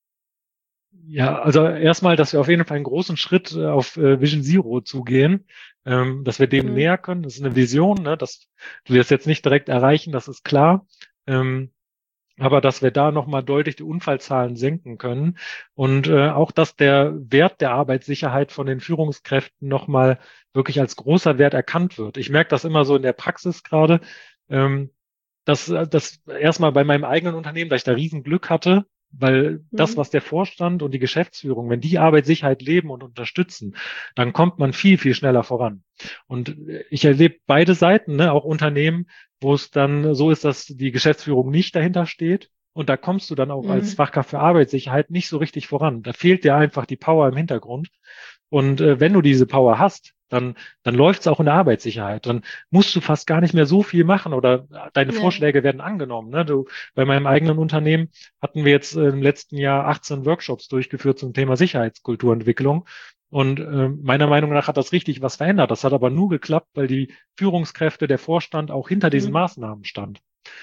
Speaker 2: Ja, also erstmal, dass wir auf jeden Fall einen großen Schritt äh, auf äh, Vision Zero zugehen, ähm, dass wir dem
Speaker 1: Mhm.
Speaker 2: näher können. Das ist eine Vision, ne, dass wir das jetzt nicht direkt erreichen, das ist klar. Ähm, aber dass wir da nochmal deutlich die Unfallzahlen senken können und äh, auch, dass der Wert der Arbeitssicherheit von den Führungskräften nochmal wirklich als großer Wert erkannt wird. Ich merke das immer so in der Praxis gerade, ähm, dass äh, das erstmal bei meinem eigenen Unternehmen, dass ich da riesen Glück hatte, weil das,
Speaker 1: Mhm.
Speaker 2: was der Vorstand und die Geschäftsführung, wenn die Arbeitssicherheit leben und unterstützen, dann kommt man viel, viel schneller voran. Und äh, ich erlebe beide Seiten, ne, auch Unternehmen, wo es dann so ist, dass die Geschäftsführung nicht dahinter steht. Und da kommst du dann auch als
Speaker 1: Mhm.
Speaker 2: Fachkraft für Arbeitssicherheit nicht so richtig voran. Da fehlt dir einfach die Power im Hintergrund. Und äh, wenn du diese Power hast, dann, dann läuft es auch in der Arbeitssicherheit. Dann musst du fast gar nicht mehr so viel machen oder deine
Speaker 1: Ja.
Speaker 2: Vorschläge werden angenommen. Ne? Du, bei meinem eigenen Unternehmen hatten wir jetzt äh, im letzten Jahr achtzehn Workshops durchgeführt zum Thema Sicherheitskulturentwicklung. Und äh, meiner Meinung nach hat das richtig was verändert. Das hat aber nur geklappt, weil die Führungskräfte, der Vorstand auch hinter diesen
Speaker 1: Mhm.
Speaker 2: Maßnahmen stand.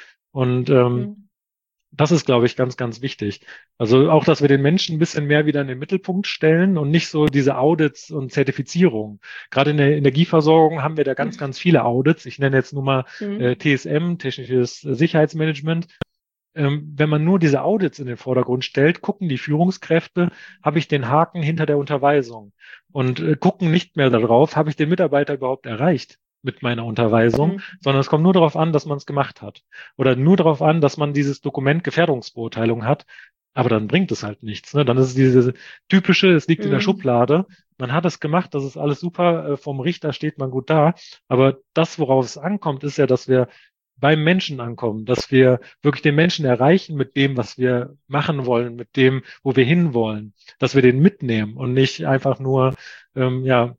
Speaker 2: Und ähm,
Speaker 1: Mhm.
Speaker 2: das ist, glaube ich, ganz, ganz wichtig. Also auch, dass wir den Menschen ein bisschen mehr wieder in den Mittelpunkt stellen und nicht so diese Audits und Zertifizierungen. Gerade in der Energieversorgung haben wir da ganz, ganz viele Audits. Ich nenne jetzt nur mal äh,
Speaker 1: Mhm.
Speaker 2: T S M, technisches Sicherheitsmanagement. Ähm, wenn man nur diese Audits in den Vordergrund stellt, gucken die Führungskräfte, habe ich den Haken hinter der Unterweisung und äh, gucken nicht mehr darauf, habe ich den Mitarbeiter überhaupt erreicht mit meiner Unterweisung,
Speaker 1: Mhm.
Speaker 2: sondern es kommt nur darauf an, dass man es gemacht hat oder nur darauf an, dass man dieses Dokument Gefährdungsbeurteilung hat. Aber dann bringt es halt nichts. Ne? Dann ist es diese typische, es liegt in der
Speaker 1: Mhm.
Speaker 2: Schublade. Man hat es gemacht, das ist alles super. Äh, vom Richter steht man gut da. Aber das, worauf es ankommt, ist ja, dass wir beim Menschen ankommen, dass wir wirklich den Menschen erreichen mit dem, was wir machen wollen, mit dem, wo wir hinwollen, dass wir den mitnehmen und nicht einfach nur, ähm, ja,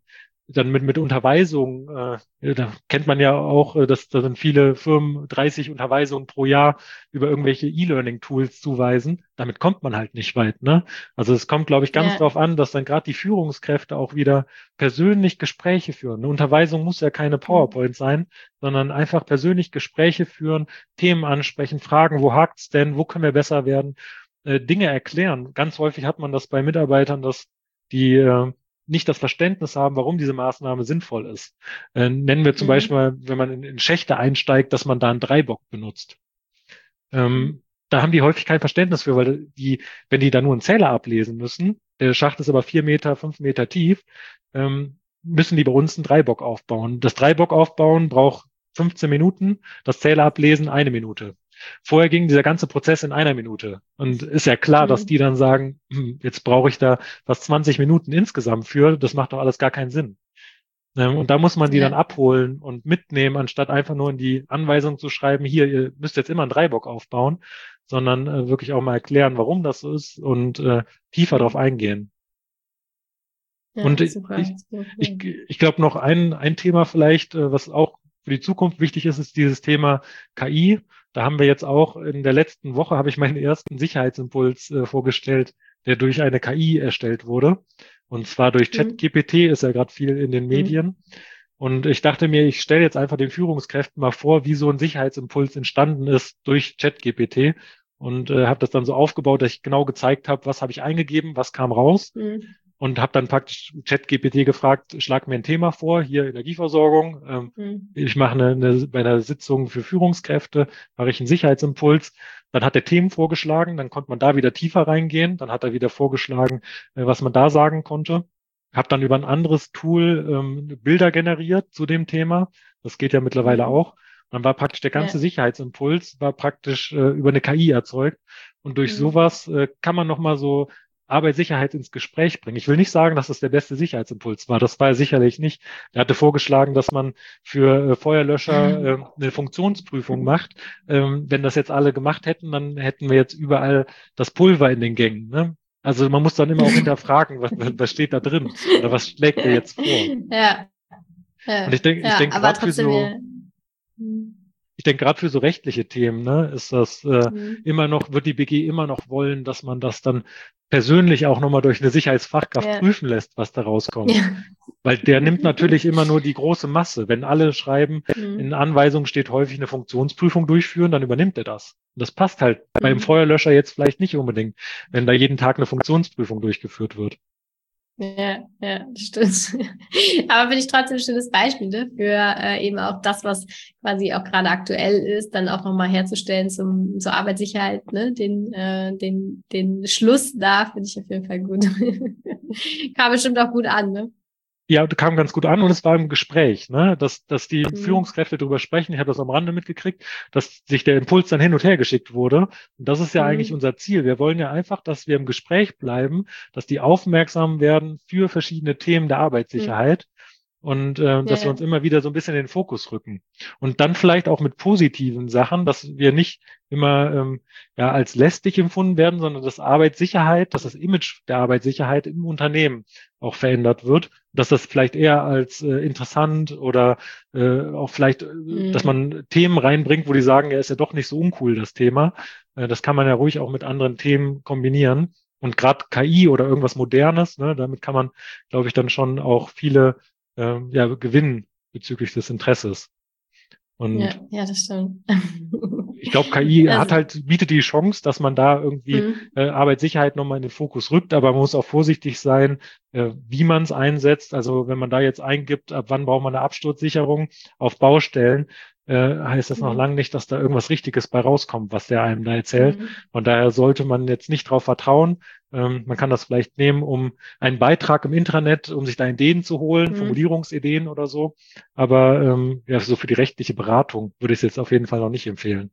Speaker 2: dann mit, mit Unterweisung, äh, da kennt man ja auch, äh, dass da sind viele Firmen dreißig Unterweisungen pro Jahr über irgendwelche E-Learning-Tools zuweisen. Damit kommt man halt nicht weit, ne? Also es kommt, glaube ich, ganz
Speaker 1: Ja.
Speaker 2: drauf an, dass dann gerade die Führungskräfte auch wieder persönlich Gespräche führen. Eine Unterweisung muss ja keine PowerPoint sein, sondern einfach persönlich Gespräche führen, Themen ansprechen, fragen, wo hakt's denn, wo können wir besser werden, äh, Dinge erklären. Ganz häufig hat man das bei Mitarbeitern, dass die äh, nicht das Verständnis haben, warum diese Maßnahme sinnvoll ist. Äh, nennen wir zum
Speaker 1: Mhm.
Speaker 2: Beispiel, wenn man in, in Schächte einsteigt, dass man da einen Dreibock benutzt. Ähm, da haben die häufig kein Verständnis für, weil die, wenn die da nur einen Zähler ablesen müssen, der Schacht ist aber vier Meter, fünf Meter tief, ähm, müssen die bei uns einen Dreibock aufbauen. Das Dreibock aufbauen braucht fünfzehn Minuten, das Zähler ablesen eine Minute. Vorher ging dieser ganze Prozess in einer Minute. Und ist ja klar, dass
Speaker 1: Mhm.
Speaker 2: die dann sagen, hm, jetzt brauche ich da fast zwanzig Minuten insgesamt für, das macht doch alles gar keinen Sinn. Ähm, Und da muss man die dann
Speaker 1: Ja.
Speaker 2: abholen und mitnehmen, anstatt einfach nur in die Anweisung zu schreiben, hier, ihr müsst jetzt immer einen Dreibock aufbauen, sondern äh, wirklich auch mal erklären, warum das so ist und äh, tiefer darauf
Speaker 1: Mhm.
Speaker 2: eingehen. Und
Speaker 1: Ja, super,
Speaker 2: ich,
Speaker 1: super
Speaker 2: ich,
Speaker 1: cool.
Speaker 2: ich glaube noch ein, ein Thema vielleicht, äh, was auch für die Zukunft wichtig ist, ist dieses Thema K I. Da haben wir jetzt auch in der letzten Woche, habe ich meinen ersten Sicherheitsimpuls äh, vorgestellt, der durch eine K I erstellt wurde. Und zwar durch
Speaker 1: Mhm.
Speaker 2: ChatGPT, ist ja gerade viel in den
Speaker 1: Mhm.
Speaker 2: Medien. Und ich dachte mir, ich stelle jetzt einfach den Führungskräften mal vor, wie so ein Sicherheitsimpuls entstanden ist durch ChatGPT und äh, habe das dann so aufgebaut, dass ich genau gezeigt habe, was habe ich eingegeben, was kam raus
Speaker 1: Mhm.
Speaker 2: und habe dann praktisch ChatGPT gefragt, schlag mir ein Thema vor, hier Energieversorgung. Ähm,
Speaker 1: Mhm.
Speaker 2: ich mache eine, eine, bei einer Sitzung für Führungskräfte, mache ich einen Sicherheitsimpuls. Dann hat er Themen vorgeschlagen, dann konnte man da wieder tiefer reingehen. Dann hat er wieder vorgeschlagen, äh, was man da sagen konnte. Habe dann über ein anderes Tool ähm, Bilder generiert zu dem Thema. Das geht ja mittlerweile
Speaker 1: Mhm.
Speaker 2: auch. Dann war praktisch der ganze
Speaker 1: Ja.
Speaker 2: Sicherheitsimpuls war praktisch äh, über eine K I erzeugt. Und durch
Speaker 1: Mhm.
Speaker 2: sowas äh, kann man nochmal so Arbeitssicherheit ins Gespräch bringen. Ich will nicht sagen, dass das der beste Sicherheitsimpuls war. Das war er sicherlich nicht. Er hatte vorgeschlagen, dass man für äh, Feuerlöscher äh, eine Funktionsprüfung macht. Ähm, wenn das jetzt alle gemacht hätten, dann hätten wir jetzt überall das Pulver in den Gängen. Ne? Also man muss dann immer auch hinterfragen, was, was steht da drin oder was schlägt er jetzt vor.
Speaker 1: Ja,
Speaker 2: Und ich
Speaker 1: ja,
Speaker 2: denke, ich
Speaker 1: ja,
Speaker 2: denke
Speaker 1: aber
Speaker 2: gerade für
Speaker 1: trotzdem,
Speaker 2: so
Speaker 1: ja. Mhm.
Speaker 2: Ich denke, gerade für so rechtliche Themen, ne, ist das äh,
Speaker 1: Mhm.
Speaker 2: immer noch, wird die B G immer noch wollen, dass man das dann persönlich auch nochmal durch eine Sicherheitsfachkraft
Speaker 1: Ja.
Speaker 2: prüfen lässt, was da rauskommt.
Speaker 1: Ja.
Speaker 2: Weil der nimmt natürlich immer nur die große Masse. Wenn alle schreiben, in
Speaker 1: Mhm.
Speaker 2: Anweisungen steht häufig eine Funktionsprüfung durchführen, dann übernimmt er das. Und das passt halt beim
Speaker 1: Mhm.
Speaker 2: Feuerlöscher jetzt vielleicht nicht unbedingt, wenn da jeden Tag eine Funktionsprüfung durchgeführt wird.
Speaker 1: Ja, ja, das stimmt. Aber finde ich trotzdem ein schönes Beispiel, ne, für äh, eben auch das, was quasi auch gerade aktuell ist, dann auch nochmal herzustellen zum, zur Arbeitssicherheit, ne, den, äh, den, den Schluss da finde ich auf jeden Fall gut. Kam bestimmt auch gut an, ne?
Speaker 2: Ja, kam ganz gut an und es war im Gespräch, ne, dass, dass die
Speaker 1: Mhm.
Speaker 2: Führungskräfte darüber sprechen. Ich habe das am Rande mitgekriegt, dass sich der Impuls dann hin und her geschickt wurde. Und das ist ja eigentlich
Speaker 1: Mhm.
Speaker 2: unser Ziel. Wir wollen ja einfach, dass wir im Gespräch bleiben, dass die aufmerksam werden für verschiedene Themen der
Speaker 1: Mhm.
Speaker 2: Arbeitssicherheit und äh, dass wir
Speaker 1: Ja.
Speaker 2: uns immer wieder so ein bisschen in den Fokus rücken. Und dann vielleicht auch mit positiven Sachen, dass wir nicht immer ähm, ja, als lästig empfunden werden, sondern dass Arbeitssicherheit, dass das Image der Arbeitssicherheit im Unternehmen auch verändert wird, dass das vielleicht eher als äh, interessant oder äh, auch vielleicht, äh, dass
Speaker 1: Mhm.
Speaker 2: man Themen reinbringt, wo die sagen, ja, ist ja doch nicht so uncool, das Thema. Äh, das kann man ja ruhig auch mit anderen Themen kombinieren. Und gerade K I oder irgendwas Modernes, ne, damit kann man, glaube ich, dann schon auch viele ähm, ja, gewinnen bezüglich des Interesses. Und
Speaker 1: Ja, ja, das stimmt.
Speaker 2: ich glaube, K I hat
Speaker 1: Also,
Speaker 2: halt, bietet die Chance, dass man da irgendwie
Speaker 1: mhm.
Speaker 2: äh, Arbeitssicherheit nochmal in den Fokus rückt, aber man muss auch vorsichtig sein, äh, wie man es einsetzt. Also wenn man da jetzt eingibt, ab wann braucht man eine Absturzsicherung auf Baustellen, äh, heißt das noch
Speaker 1: Mhm.
Speaker 2: lange nicht, dass da irgendwas Richtiges bei rauskommt, was der einem da erzählt.
Speaker 1: Mhm.
Speaker 2: Von daher sollte man jetzt nicht darauf vertrauen. Ähm, man kann das vielleicht nehmen, um einen Beitrag im Intranet, um sich da Ideen zu holen,
Speaker 1: Mhm.
Speaker 2: Formulierungsideen oder so. Aber ähm, ja, so für die rechtliche Beratung würde ich es jetzt auf jeden Fall noch nicht empfehlen.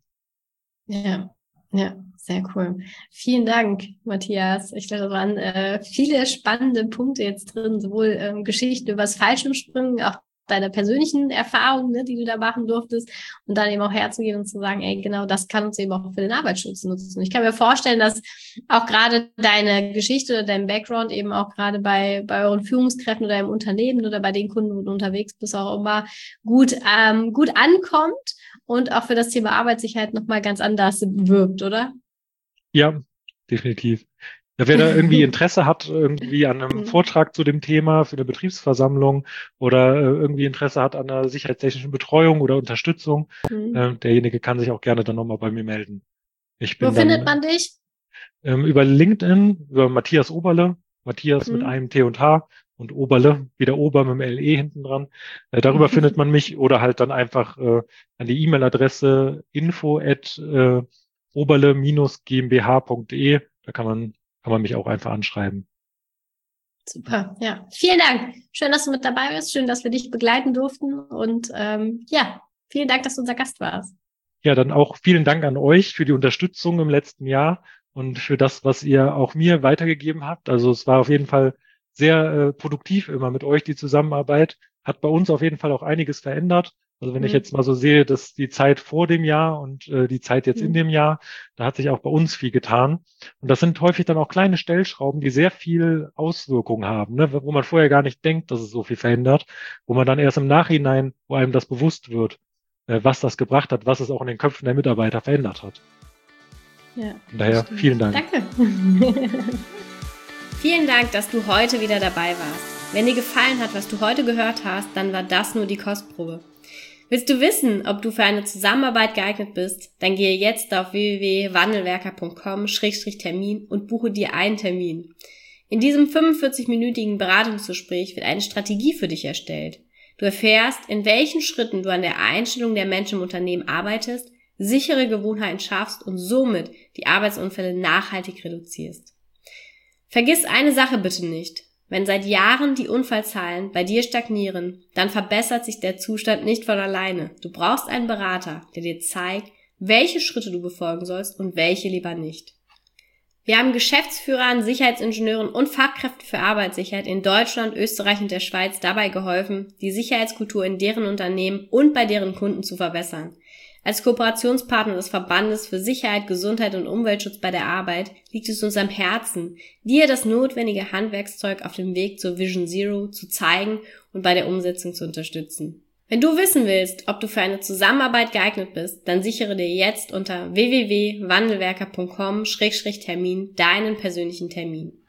Speaker 1: Ja, ja, sehr cool. Vielen Dank, Matthias. Ich glaube, da waren äh, viele spannende Punkte jetzt drin, sowohl ähm, Geschichten über das Fallschirmspringen, auch deiner persönlichen Erfahrung, ne, die du da machen durftest, und dann eben auch herzugehen und zu sagen, ey, genau, das kann uns eben auch für den Arbeitsschutz nutzen. Und ich kann mir vorstellen, dass auch gerade deine Geschichte oder dein Background eben auch gerade bei, bei euren Führungskräften oder im Unternehmen oder bei den Kunden, wo du unterwegs bist, auch immer gut, ähm, gut ankommt und auch für das Thema Arbeitssicherheit nochmal ganz anders wirkt, oder?
Speaker 2: Ja, definitiv. Ja, wer da irgendwie Interesse hat, irgendwie an einem Vortrag zu dem Thema für eine Betriebsversammlung oder äh, irgendwie Interesse hat an einer sicherheitstechnischen Betreuung oder Unterstützung,
Speaker 1: Mhm.
Speaker 2: äh, derjenige kann sich auch gerne dann nochmal bei mir melden. Ich bin
Speaker 1: Wo findet
Speaker 2: dann
Speaker 1: man dich?
Speaker 2: ähm, über LinkedIn, über Matthias Oberle, Matthias mit
Speaker 1: Mhm.
Speaker 2: einem T und H und Oberle, wie der Ober mit dem L E hinten dran. Äh, darüber findet man mich oder halt dann einfach äh, an die E-Mail-Adresse info at äh, oberle-gmbh punkt de. Da kann man kann man mich auch einfach anschreiben.
Speaker 1: Super, ja. Vielen Dank. Schön, dass du mit dabei bist. Schön, dass wir dich begleiten durften. Und ähm, ja, vielen Dank, dass du unser Gast warst.
Speaker 2: Ja, dann auch vielen Dank an euch für die Unterstützung im letzten Jahr und für das, was ihr auch mir weitergegeben habt. Also es war auf jeden Fall sehr äh, produktiv immer mit euch, die Zusammenarbeit. Hat bei uns auf jeden Fall auch einiges verändert. Also wenn ich
Speaker 1: Mhm.
Speaker 2: jetzt mal so sehe, dass die Zeit vor dem Jahr und äh, die Zeit jetzt in
Speaker 1: Mhm.
Speaker 2: dem Jahr, da hat sich auch bei uns viel getan. Und das sind häufig dann auch kleine Stellschrauben, die sehr viel Auswirkungen haben, ne? Wo man vorher gar nicht denkt, dass es so viel verändert, wo man dann erst im Nachhinein, wo einem das bewusst wird, äh, was das gebracht hat, was es auch in den Köpfen der Mitarbeiter verändert hat.
Speaker 1: Ja,
Speaker 2: Von daher
Speaker 1: stimmt.
Speaker 2: vielen Dank.
Speaker 1: Danke. Vielen Dank, dass du heute wieder dabei warst. Wenn dir gefallen hat, was du heute gehört hast, dann war das nur die Kostprobe. Willst du wissen, ob du für eine Zusammenarbeit geeignet bist? Dann gehe jetzt auf w w w punkt wandelwerker punkt com Schrägstrich Termin und buche dir einen Termin. In diesem fünfundvierzig-minütigen Beratungsgespräch wird eine Strategie für dich erstellt. Du erfährst, in welchen Schritten du an der Einstellung der Menschen im Unternehmen arbeitest, sichere Gewohnheiten schaffst und somit die Arbeitsunfälle nachhaltig reduzierst. Vergiss eine Sache bitte nicht. Wenn seit Jahren die Unfallzahlen bei dir stagnieren, dann verbessert sich der Zustand nicht von alleine. Du brauchst einen Berater, der dir zeigt, welche Schritte du befolgen sollst und welche lieber nicht. Wir haben Geschäftsführern, Sicherheitsingenieuren und Fachkräften für Arbeitssicherheit in Deutschland, Österreich und der Schweiz dabei geholfen, die Sicherheitskultur in deren Unternehmen und bei deren Kunden zu verbessern. Als Kooperationspartner des Verbandes für Sicherheit, Gesundheit und Umweltschutz bei der Arbeit liegt es uns am Herzen, dir das notwendige Handwerkszeug auf dem Weg zur Vision Zero zu zeigen und bei der Umsetzung zu unterstützen. Wenn du wissen willst, ob du für eine Zusammenarbeit geeignet bist, dann sichere dir jetzt unter w w w punkt wandelwerker punkt com Schrägstrich Termin deinen persönlichen Termin.